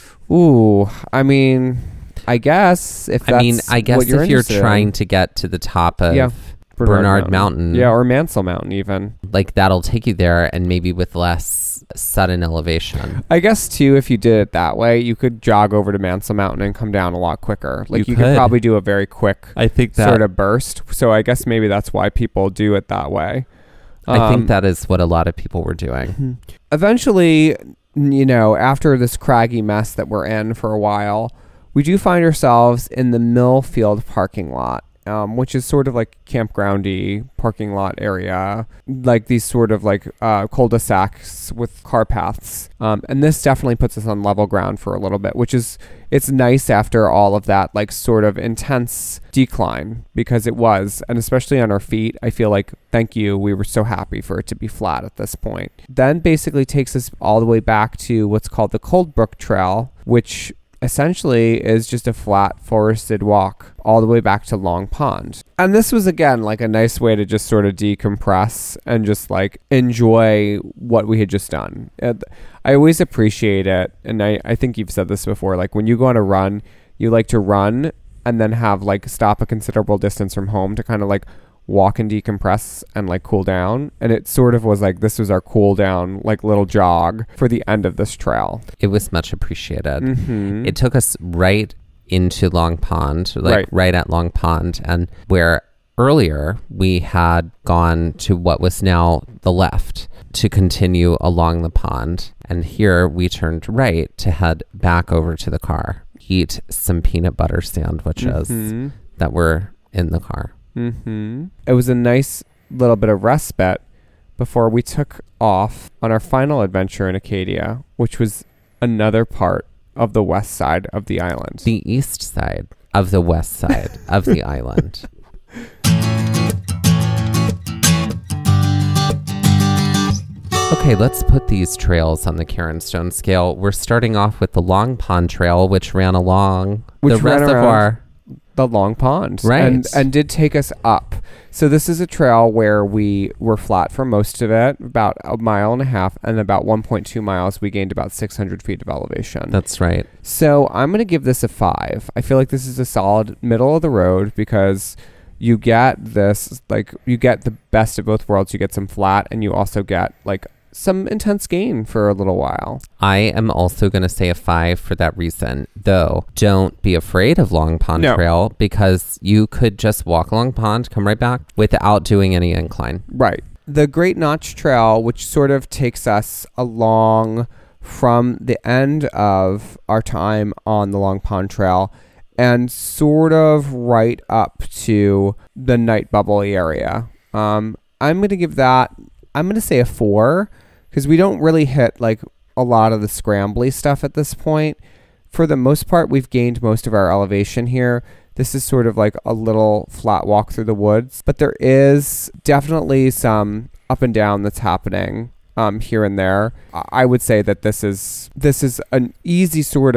ooh, I mean, I guess if that's I mean, I guess what you're if you're interested in. trying to get to the top of Yeah. Bernard Mountain. Yeah, or Mansell Mountain even. like that'll take you there, and maybe with less sudden elevation. I guess too, if you did it that way, you could jog over to Mansell Mountain and come down a lot quicker. Like You you, could. could. probably do a very quick I think sort of burst. So I guess maybe that's why people do it that way. I Um, think that is what a lot of people were doing. Eventually, n- you know, after this craggy mess that we're in for a while, we do find ourselves in the Millfield parking lot, um, which is sort of like campgroundy parking lot area, like these sort of like uh, cul-de-sacs with car paths. Um, and this definitely puts us on level ground for a little bit, which is, it's nice after all of that, like sort of intense decline, because it was, and especially on our feet, I feel like, thank you, we were so happy for it to be flat at this point. Then basically takes us all the way back to what's called the Cold Brook Trail, which essentially is just a flat forested walk all the way back to Long Pond. And this was again like a nice way to just sort of decompress and just like enjoy what we had just done. And I always appreciate it, and I, I think you've said this before, like when you go on a run, you like to run and then have like stop a considerable distance from home to kind of like walk and decompress and like cool down. And it sort of was like this was our cool down like little jog for the end of this trail. It was much appreciated. Mm-hmm. It took us right into Long Pond, like Right. right at Long Pond, and where earlier we had gone to what was now the left to continue along the pond. And here we turned right to head back over to the car, eat some peanut butter sandwiches Mhm. that were in the car. Mm-hmm. It was a nice little bit of respite before we took off on our final adventure in Acadia, which was another part of the west side of the island. The east side of the west side of the island. Okay, let's put these trails on the Karen Stone scale. We're starting off with the Long Pond Trail, which ran along Which the ran around reservoir. The Long Pond. Right. And, and did take us up. So this is a trail where we were flat for most of it, about a mile and a half, and about one point two miles, we gained about six hundred feet of elevation. That's right. So I'm going to give this a five. I feel like this is a solid middle of the road because you get this, like, you get the best of both worlds. You get some flat and you also get, like, some intense gain for a little while. I am also going to say a five for that reason, though. Don't be afraid of Long Pond No. Trail, because you could just walk along pond, come right back without doing any incline. Right. The Great Notch Trail, which sort of takes us along from the end of our time on the Long Pond Trail and sort of right up to the Night Bubble area. Um, I'm going to give that, I'm going to say a four, because we don't really hit like a lot of the scrambly stuff at this point. For the most part, we've gained most of our elevation here. This is sort of like a little flat walk through the woods, but there is definitely some up and down that's happening um, here and there. I I would say that this is this is an easy sort of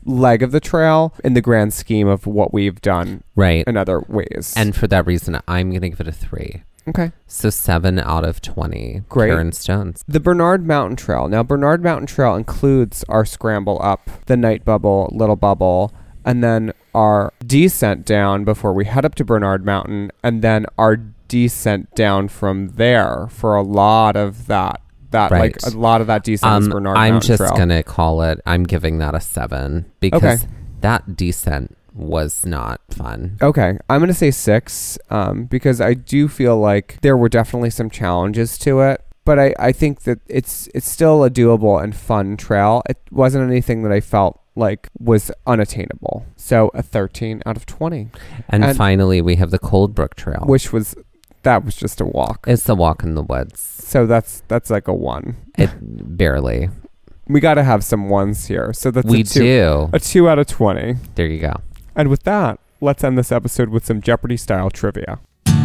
leg of the trail in the grand scheme of what we've done Right. in other ways. And for that reason, I'm going to give it a three. okay. So seven out of twenty. Great. Karen Stones. The Bernard Mountain Trail. Now, Bernard Mountain Trail includes our scramble up, the Night Bubble, Little Bubble, and then our descent down before we head up to Bernard Mountain, and then our descent down from there for a lot of that. That Right. like a lot of that descent is Um, Bernard I'm Mountain just Trail. going to call it, I'm giving that a seven because Okay. that descent was not fun. Okay, I'm going to say six um, because I do feel like there were definitely some challenges to it, but I, I think that it's it's still a doable and fun trail. It wasn't anything that I felt like was unattainable. So a thirteen out of twenty, And, And- finally, we have the Coldbrook Trail. which was, that was just a walk. It's the walk in the woods. So that's that's like a one. It barely. We got to have some ones here. So that's We a two, do. a two out of twenty. There you go. And with that, let's end this episode with some Jeopardy style trivia.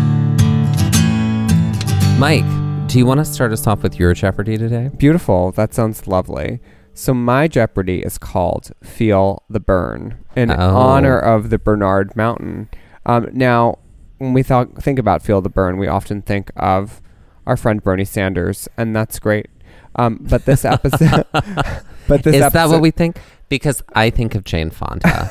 Mike, do you want to start us off with your Jeopardy today? Beautiful. That sounds lovely. So my Jeopardy is called Feel the Burn in Oh. honor of the Bernard Mountain. Um, now, when we thought, think about Feel the Burn, we often think of our friend Bernie Sanders, and that's great. Um, but this episode, but this Is episode, that what we think? Because I think of Jane Fonda.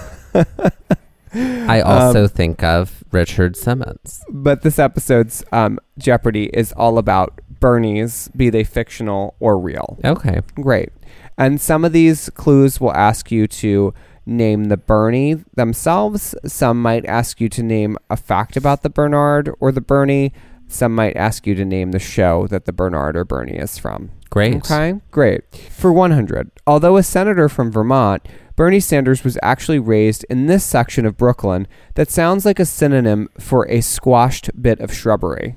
I also Um, think of Richard Simmons. But this episode's um, Jeopardy is all about Bernies, be they fictional or real. Okay. Great. And some of these clues will ask you to name the Bernie themselves. Some might ask you to name a fact about the Bernard or the Bernie. Some might ask you to name the show that the Bernard or Bernie is from. Great. Okay, great. For one hundred, although a senator from Vermont, Bernie Sanders was actually raised in this section of Brooklyn that sounds like a synonym for a squashed bit of shrubbery.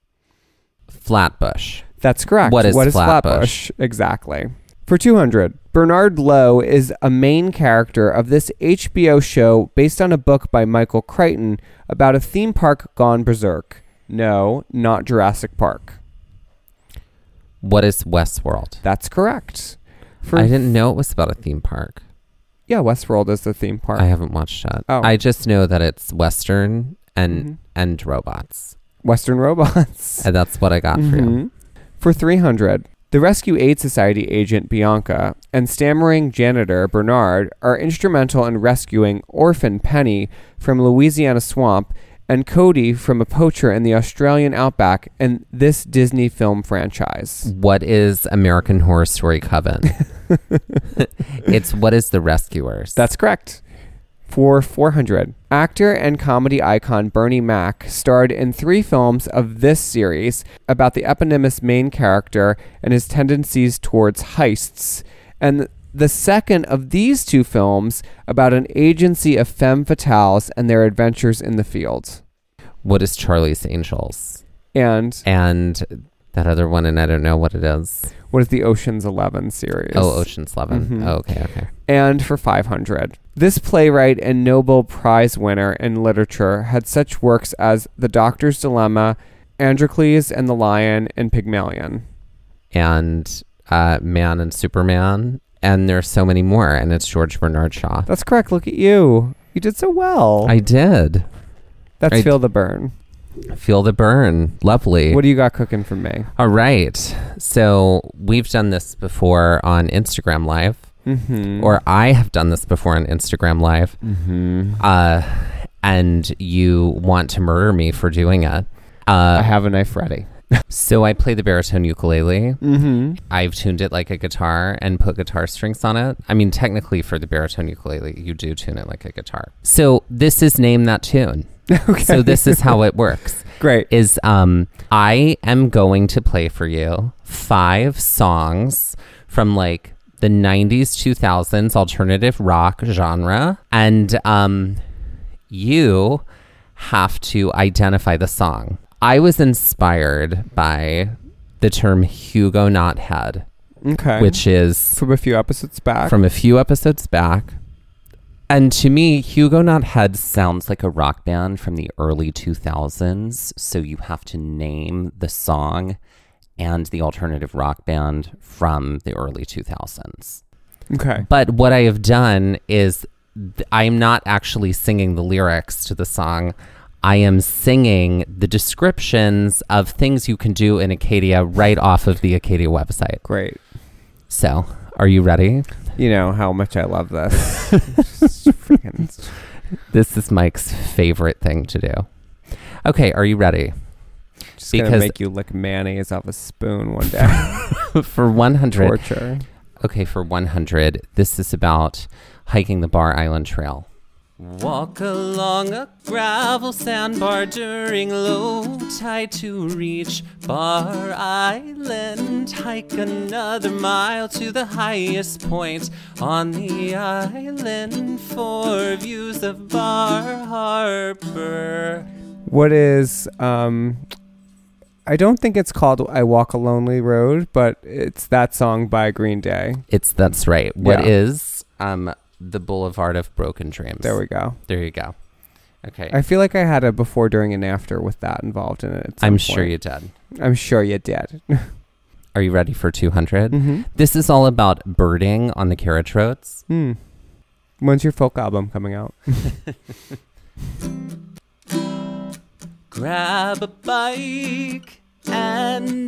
Flatbush. That's correct. What is what is Flatbush? Flatbush? Exactly. For two hundred, Bernard Lowe is a main character of this H B O show based on a book by Michael Crichton about a theme park gone berserk. No, not Jurassic Park. What is Westworld? That's correct. For I didn't know it was about a theme park. Yeah, Westworld is the theme park. I haven't watched it. Oh. I just know that it's Western and Mhm. and robots. Western robots. And that's what I got for you. Mhm. For three hundred, the Rescue Aid Society agent Bianca and stammering janitor Bernard are instrumental in rescuing orphan Penny from Louisiana swamp and Cody from a poacher in the Australian outback in this Disney film franchise. What is American Horror Story Coven? It's What is the Rescuers? That's correct. For four hundred, actor and comedy icon Bernie Mac starred in three films of this series about the eponymous main character and his tendencies towards heists, and the second of these two films about an agency of femme fatales and their adventures in the field. What is Charlie's Angels? And And that other one, and I don't know what it is. what is the Ocean's Eleven series? Oh, Ocean's Eleven. Mhm. Oh, okay, okay. And for five hundred, this playwright and Nobel Prize winner in literature had such works as The Doctor's Dilemma, Androcles and the Lion, and Pygmalion. And uh, Man and Superman. And there's so many more, and it's George Bernard Shaw. That's correct. Look at you. You did so well. I did. That's I Feel the Burn. Feel the burn. Lovely. What do you got cooking for me? All right. So we've done this before on Instagram Live, Mm-hmm. or I have done this before on Instagram Live, mm-hmm. uh, and you want to murder me for doing it. I Uh, have a knife ready. so I play the baritone ukulele. Mm-hmm. I've tuned it like a guitar and put guitar strings on it. I mean, technically for the baritone ukulele, you do tune it like a guitar. So this is Name That Tune. Okay. So this is how it works. Great. Is um I am going to play for you five songs from like the nineties, two thousands alternative rock genre, and um you have to identify the song. I was inspired by the term Hugo-Not Head, Okay. which is from a few episodes back. from a few episodes back. And to me, Hugo-Not Head sounds like a rock band from the early two thousands. So you have to name the song and the alternative rock band from the early two thousands. Okay. But what I have done is th- I am not actually singing the lyrics to the song. I am singing the descriptions of things you can do in Acadia right off of the Acadia website. Great. So, are you ready? You know how much I love this. Just freaking- This is Mike's favorite thing to do. Okay, are you ready? Just gonna Because- make you lick mayonnaise off a spoon one day. For one hundred. Torture. Okay, for one hundred, this is about hiking the Bar Island Trail. Walk along a gravel sandbar during low tide to reach Bar Island. Hike another mile to the highest point on the island for views of Bar Harbor. What is um I don't think it's called I Walk a Lonely Road, but it's that song by Green Day. It's that's right. What Yeah. is um the Boulevard of Broken Dreams? There we go. There you go. Okay. I feel like I had a before, during, and after with that involved in it. at some I'm point. sure you did. I'm sure you did. Are you ready for two hundred? Mm-hmm. This is all about birding on the carriage roads. Hmm. When's your folk album coming out? Grab a bike and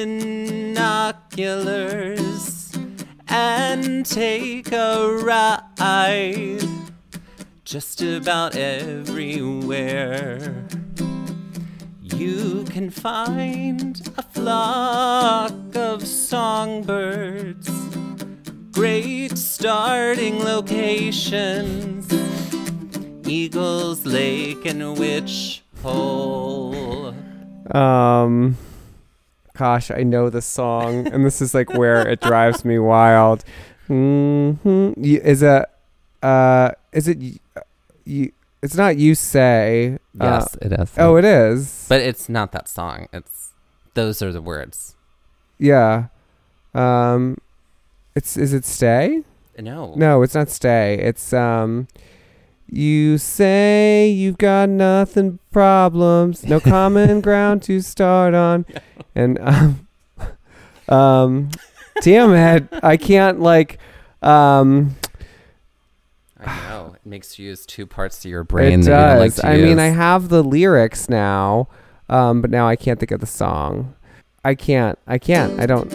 binoculars and take a ride just about everywhere. You can find a flock of songbirds, great starting locations, Eagles Lake and Witch Hole. Um, gosh, I know this song, and this is like where it drives me wild. Mm-hmm. You, is it? Uh, is it? y- You? It's not. You say. Yes, Uh, it is. oh, it is. But it's not that song. It's those are the words. Yeah. Um, it's. Is it stay? No. No, it's not stay. It's um. You say you've got nothing but problems, no common ground to start on, and um, um, damn it, I can't like, um, I know. It makes you use two parts of your brain it that you don't like does. to I use. mean, I have the lyrics now, um, but now I can't think of the song. I can't. I can't. I don't.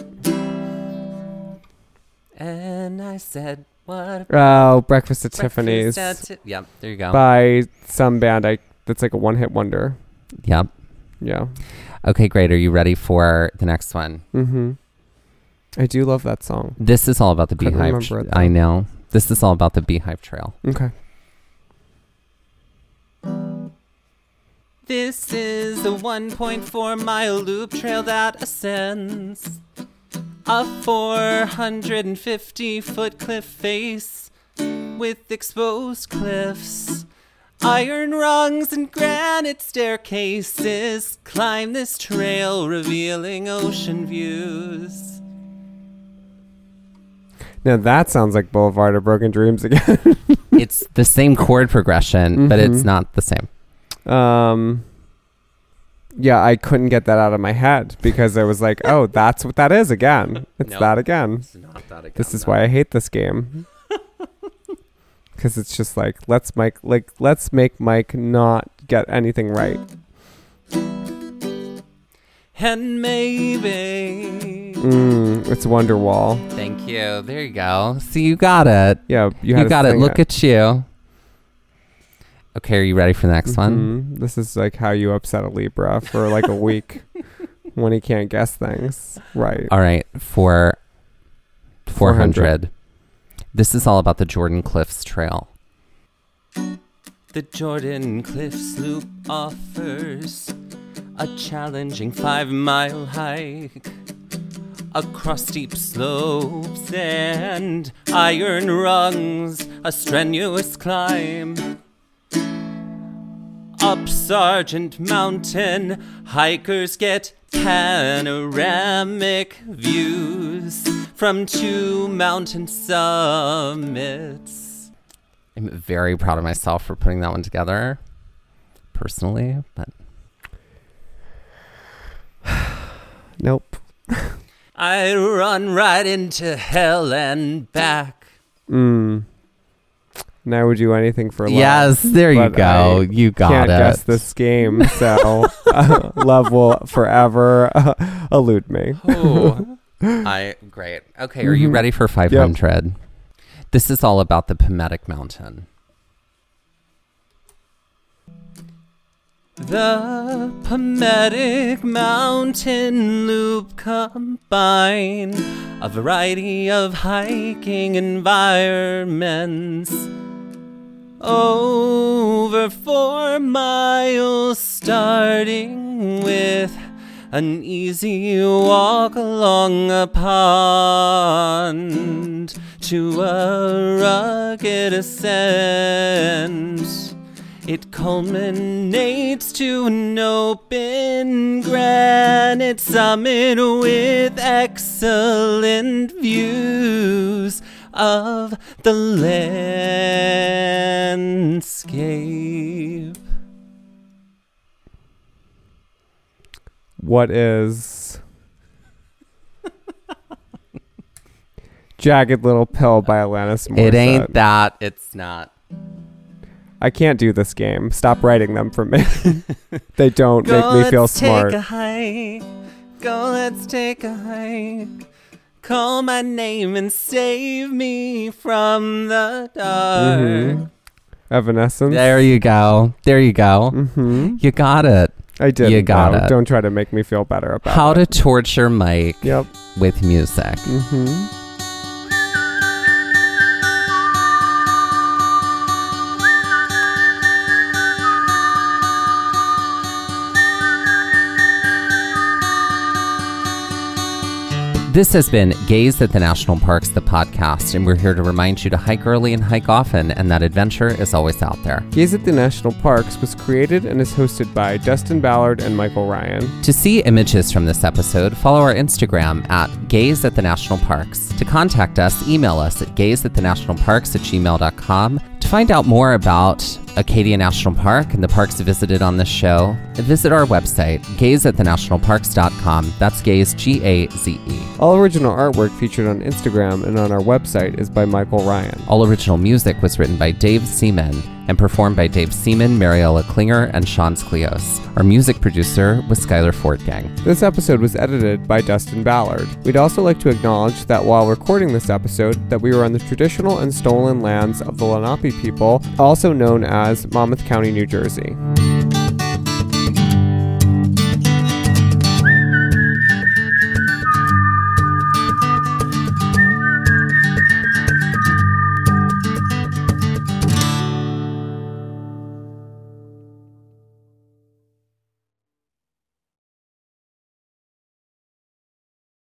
And I said, what? Oh, Breakfast at Breakfast Tiffany's at Ti- Yep, there you go. by some band. I that's like a one-hit wonder. Yep. Yeah. Okay, great. Are you ready for the next one? Mm-hmm. I do love that song. This is all about the Couldn't Beehive. remember it, I though. know. This is all about the Beehive Trail. Okay. This is the one point four mile loop trail that ascends a four hundred fifty foot cliff face with exposed cliffs. Iron rungs and granite staircases climb this trail, revealing ocean views. Now that sounds like Boulevard of Broken Dreams again. It's the same chord progression, but it's Mhm. not the same. um, yeah, I couldn't get that out of my head because I was like, "Oh, that's what that is again. It's Nope. that again." It's not that again. This is why I hate this game because it's just like let's Mike, like let's make Mike not get anything right. And maybe. Mm, it's Wonderwall. Thank you. There you go. See, you got it. Yeah, you, You, had to got it. sing Look at you. Okay, are you ready for the next one? Mhm. This is like how you upset a Libra for like a week when he can't guess things. Right. All right, for four hundred. This is all about the Jordan Cliffs Trail. The Jordan Cliffs Loop offers a challenging five-mile hike across steep slopes and iron rungs, a strenuous climb. Up Sargent Mountain, hikers get panoramic views from two mountain summits. I'm very proud of myself for putting that one together, personally, but Nope. I run right into hell and back. Mm. And I would do anything for love. Yes, there you but go. I You got can't it. guess this game, so uh, love will forever uh, elude me. Ooh. I great. Okay, are you Mhm. ready for five hundred? This is all about the Pometic Mountain. The Pometic Mountain Loop combine a variety of hiking environments. Over four miles, starting with an easy walk along a pond to a rugged ascent. It culminates to an open granite summit with excellent views of the landscape. What is Jagged Little Pill by Alanis Morissette? It ain't that. It's not. I can't do this game. Stop writing them for me. They don't Go, make me feel let's smart. take a hike. Go, let's take a hike. Call my name and save me from the dark. Mhm. Evanescence. There you go. There you go. Mm-hmm. You got it. I did. You got it. Don't try to make me feel better about How it. to torture Mike Yep. with music. Mm-hmm. This has been Gaze at the National Parks, the podcast, and we're here to remind you to hike early and hike often, and that adventure is always out there. Gaze at the National Parks was created and is hosted by Dustin Ballard and Michael Ryan. To see images from this episode, follow our Instagram at Gaze at the National Parks. To contact us, email us at gaze at the national parks at gmail dot com. To find out more about Acadia National Park and the parks visited on this show, visit our website, gaze at the national parks dot com. That's Gaze, G A Z E. All original artwork featured on Instagram and on our website is by Michael Ryan. All original music was written by Dave Seaman and performed by Dave Seaman, Mariella Klinger, and Sean Sklios. Our music producer was Skylar Fortgang. This episode was edited by Dustin Ballard. We'd also like to acknowledge that while recording this episode, that we were on the traditional and stolen lands of the Lenape people, also known as Monmouth County, New Jersey.